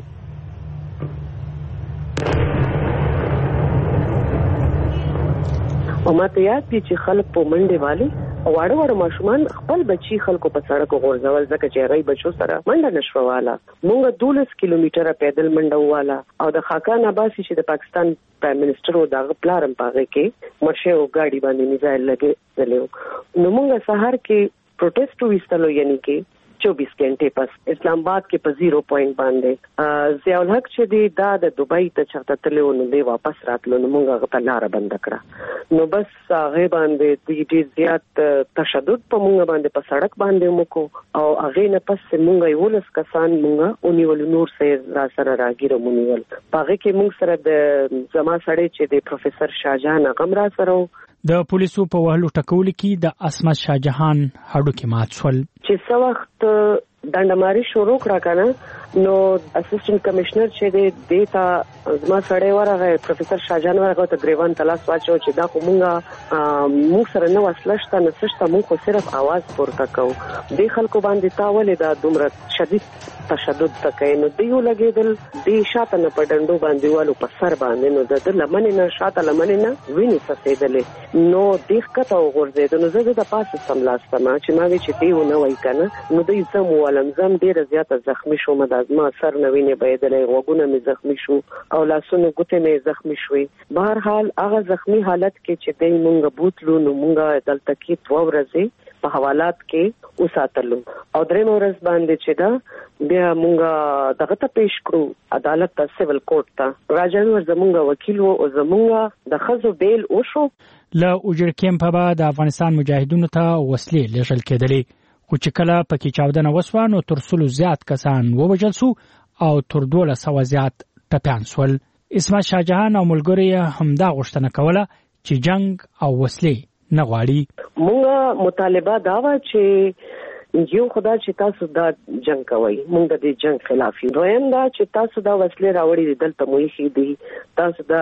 او ماته یاد دي چې خلک په منډه والي او واړه واړه ماشومان خپل بچي خلکو په سړک غورځول ځکه چې هغه بچو سره منډه نشواله. موږ دولس کیلومتره پیدل منډه واله او د خاکان عباسي چې د پاکستان پرایم منسٹر او دغه پلارم پاغه کې مرشه او ګاډي باندې میزایل لګي زلو. نو موږ سهار کې پروټیسټ وستلو یعنی کې چوبیس غنټه پس اسلام آباد کې په زیرو پوینټ باندې ضیاء الحق چې دی دا د دوبۍ ته چرته تلو نو دی واپس راتلو نو موږ هغه لار بند کړه. نو بس هغه باندې د ډیر زیات تشدد په موږ باندې په سړک باندې موکو او هغه نه پس موږ یو لس کسان موږ اونیول نور سره را سره راګیره مونیول. هغه کې موږ سره د زما سره چې د پروفیسور شاهجهان غم را سره د پولیسو په وهلو ټکول کې د عصمت شاهجهان هډو کې مات شول. چې څو وخت دندماري شروع کړه کنه نو اسسټنټ کمشنر چې د دیتا زما سره ورغه پروفیسور شاهجهان ورغه ته گریوان تلاش واچو چې دا کومه موږ سره نو وسلشت نه سشته موږ صرف आवाज پورته کوو. د خلکو باندې تاولې دا دومره شدید تشدد تکای نو دیو لګیدل دی شاته نه پډندو باندې والو په سر باندې نو د لمن نه شاته لمن نه ویني فسیدلې نو دیخ کته وګرځید نو زه د پاسه سملاستم چې ما وی چې دیو نه وای کنه نو دوی سم ولم زم ډیره زیاته زخمی شوم د ازما سر نه ویني بيدلې وګونه می زخمی شو او لاسونو ګوته می زخمی شوې. بهر حال هغه زخمی حالت کې چې دی مونږ بوتلو نو مونږ دلته کې تو ورځي په حوالات کې وساتلو او درې مورز باندې چې دا بیا مونږ دغه ته پیش کړو عدالت ته سیول کورټ ته. راجنور زمونږ وکیل او زمونږ د خزو بیل او شو له اوجړ کیمپ به د افغانستان مجاهدینو ته وسلې لېږل کېدلې خو چې کله پکې چاودنه وسوه نو تر سلو زیات کسان ووژل شو او تر دولس سوه زیات ټپیان شول. عصمت شاهجهان او ملګري همدا غوښتنه کوله چې جنگ او وسلې نه غواړي. موږ مطالبه دا و چې یو خدا چې تاسو دا جنگ کوي موږ د دې جنگ خلاف یو. دویم دا چې تاسو دا وسلې راوړي دلته موږ هی دي تاسو دا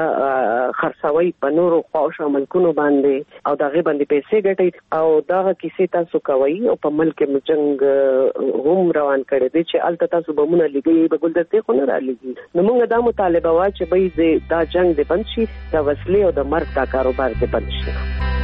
خرڅوي په نورو خواوشا ملکونو باندې او دا غي باندې پیسې ګټي او دا کیسې تاسو کوي او په ملک کې جنگ هم روان کړي دي چې الته تاسو بمونه لګي به ګلدسته خو نه را لګي. نو موږ دا مطالبه وا چې به دا جنگ دې بند شي دا وسلې او د مرګ دا کاروبار دې بند شي.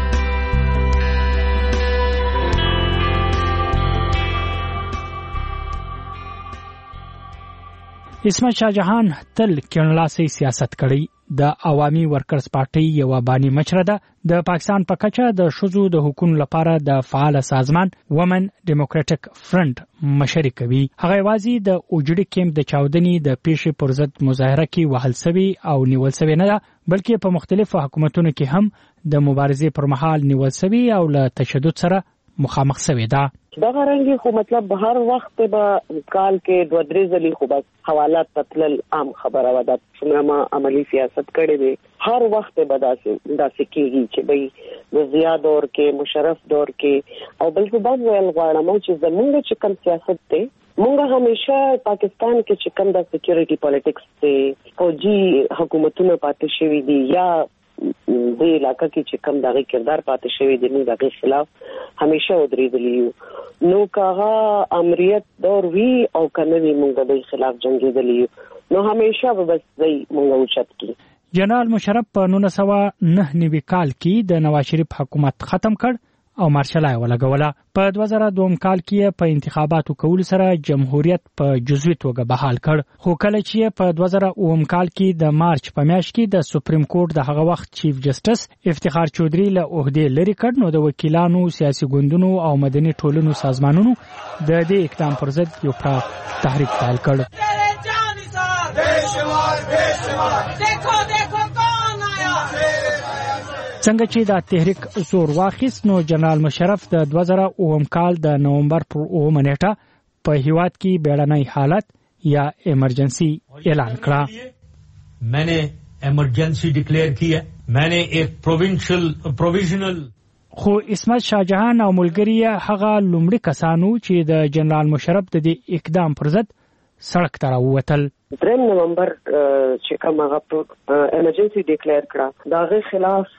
عصمت شاهجهان تل کڼلاسي سیاست کړی. د عوامي ورکرز پارټي یو بانی مشره ده. د پاکستان په کچه د شذو د حقوقو لپاره د فعال سازمان ومن ډیموکراټک فرنٹ مشري کوي. هغه وازي د اوجړي کیمپ د چاودنې د پیښې پر ضد مظاهره کې وهل سوي او نیول سوي نه ده بلکې په مختلفو حکومتونو کې هم د مبارزې پر مهال نیول سوي او له تشدد سره مخامخ سوي ده. دا غرانګي خو مطلب هر وخت به کال کې دوه درې ځلې خو بس حوالات تتل عام خبره و ده څنګه ما عملی سیاست کړې دي. هر وخت به داسې داسې کېږي چې به د زیاد دور کې مشرف دور کې او بلکې بعد ویل غواړم چې زمونږ چې کوم سیاست دی مونږ همیشه پاکستان کې چې کوم د سکیورټي پالیټکس دی فوجي حکومتونه پاتې شوي دي یا د علاقې کې چې کوم دغه کردار پاتې شوی دی موږ دغه خلاف همیشه ودرېدلی یو. نو کاغه امریت دور وی او کنه وی موږ د خلاف جنگیدلی یو نو همیشه به بس دی موږ اوچت کی. جنرال مشرف په نولس سوه نهه نوي کال کې د نواز شریف حکومت ختم کړ او مارشلای ولګوله. په دوه زره دوه کال کې په انتخاباتو کول سره جمهوریت په جزوي توګه بحال کړ. خو کله چې په دوه زره اووه کال کې د مارچ په میاشت کې د سپریم کورټ د هغه وخت چیف جسټس افتخار چودري له عہدې لري کړ نو د وکیلانو سیاسي ګوندونو او مدني ټولنو سازمانونو د دې اقدام پر ضد یو پراخ تحریک پیل کړ. څنګه چې دا تحریک زور واخیست نو جنرال مشرف د دوه زره اووم کال د نومبر پر اوومه نیټه په هیواد کې بیړنی حالت یا ایمرجنسی اعلان کړه. میں نے ایمرجنسی ڈکلیئر کی ہے. میں نے ایک پروونشل پروویژنل خو اسمت شاه جهان او ملګری هغه لومړي کسانو چې د جنرال مشرف د دې اقدام پر ضد سړک ته راووتل. دریم نومبر چې کوم هغه ایمرجنسي ډیکلیئر کړه دا غي خلاف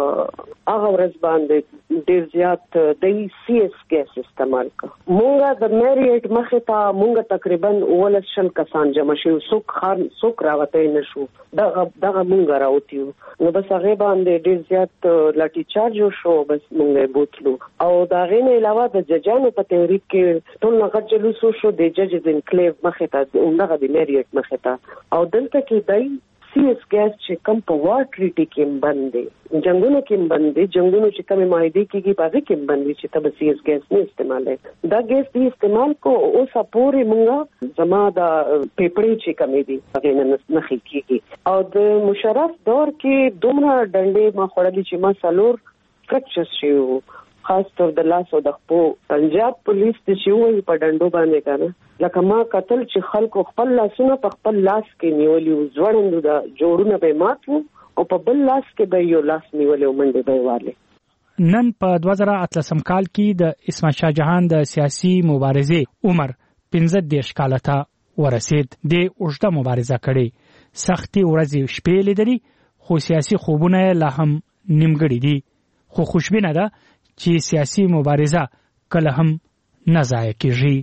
هغه ورځ باندې ډیر زیات د سی اس ګیس استعمال کړ. مونږه د میریټ مخه ته مونږه تقریبا اول شل کسان جمع شو څوک خان څوک راوته نشو دغه دغه مونږه راوتیو نو بس هغه باندې ډیر زیات لاټي چارج شو بس مونږه بوتلو او دا غي نه علاوه د ججانو په تحریک کې ټول نغد جلوس شو د ججز انکلیو مخه ته دغه د میریټ مخه او دلته کې دای سی اس ګیس چې کم په وار ټریټي کې باندې جنگونو کې باندې جنگونو چې کوم مایده کېږي په هغه کې باندې چې تب سی اس ګیس نه استعمالای دا ګیس دی استعمال کو او سپوري مونږه زما دا پیپړې چې کمې دي هغه نه نخې کېږي او د مشرف دور کې دومره ډنډې ما خړلې چې ما سالور فرکچر شو خاص تر د لاس او د خپو. پنجاب پولیس د شوی په ډنډو باندې کنه لکه ما قتل چې خلکو خپل لاسونه په خپل لاس کې نیولي و ځوړندو دا جوړونه به مات وو او په بل لاس کې به یو لاس نیولې و منډه به واله. نن په دوه زره اتلسم کال کې د اسمت شاه جهان د سیاسي مبارزې عمر پنځه دېرش کاله ته ورسید. د اوږده مبارزه کړې سختي ورځې شپې لیدلې خو سیاسي خوبونه لا هم نیمګړي دي. خو خوشبینه ده چې سیاسي مبارزه کله هم نه ضایع کیږي.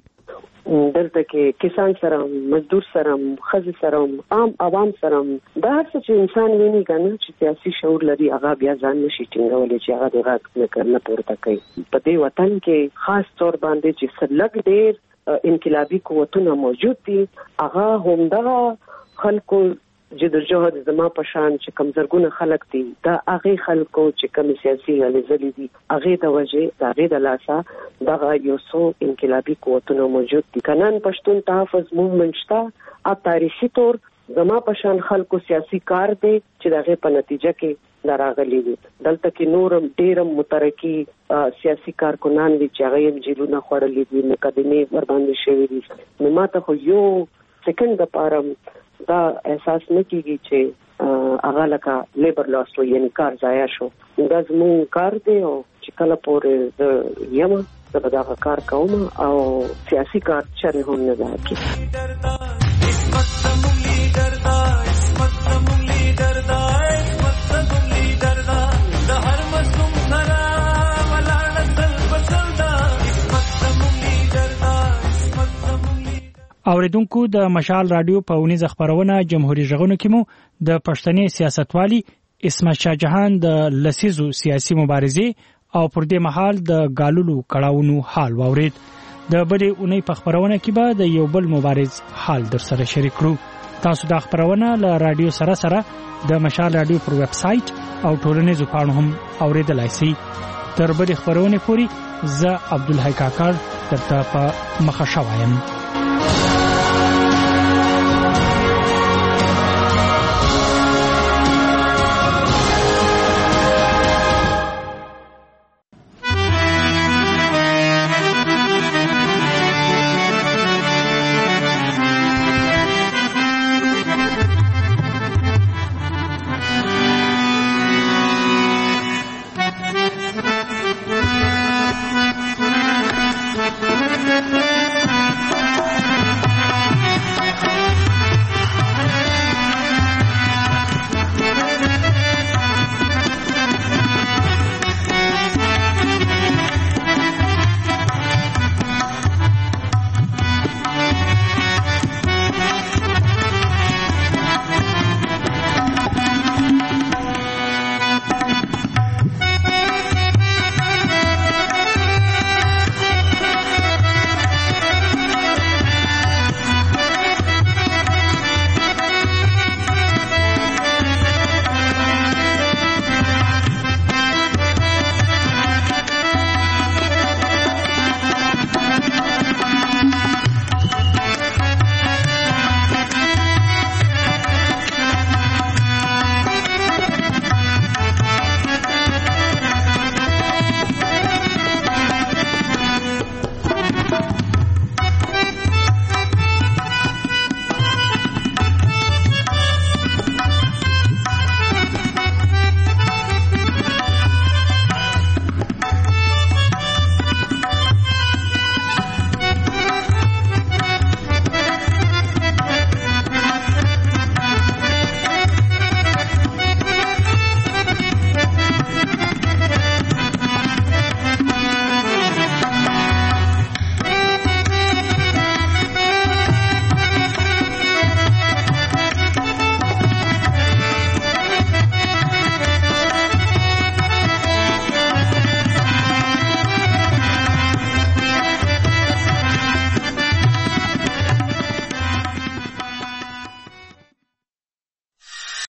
دلته کې کسان سره مزدور سره خزي سره عام عوام سره دا هر څه چې انسان ویني کنه چې سیاسي شعور لري هغه بیا ځان نشي ټینګولای چې هغه دغه نه کړنه پورته کوي. په دې وطن کې خاص طور باندې چې سلګ ډېر انقلابي قوتونه موجود دي هغه همدغه خلکو جدوجہد زما پشان چې کم زرګونه خلک دي دا هغه خلکو چې کم سیاسي غلزلې دي هغه د وجه دا هغه د لاسه دغه یو څو انقلابي قوتونه موجود دي. کنن پښتون تحفظ موومنټ شته ا تاریخي تور زما پشان خلکو سیاسي کار دی چې دغه په نتیجه کې دراغلي دي. دلته کې نورم ډیرم مترقي سیاسي کارکنان دي چې هغه یې جیلونه خړلې دي مقدمه ور باندې شوی دي. نو ماته خو یو سکند لپاره دا احساس نه کیږي چې هغه لکه لیبر لاس و یعنی کار ضایع شو. دا زموږ کار دی او چې کله پورې د یم د بداغه کار کوم او سیاسي کار چره هم نه ځای کی. اوریدونکو د مشال رادیو په ونیز خبرونه جمهوریت ژغونو کې مو د پښتني سیاستوالي اسمت شاه جهان د لسیزو سیاسي مبارزې او پر دې مهال د ګالولو کړهونو حال واورید. د بلې اونۍ په خبرونه کې به د یو بل مبارز حال در سره شریک کړو. تاسو د خبرونه له رادیو سره سره د مشال رادیو پر ویب سټ او ټولنیزو پاڼو هم اوریدلای شئ. تر بلې خبرونه پورې زه عبدالحی کاکړ درته په مخه شوایم.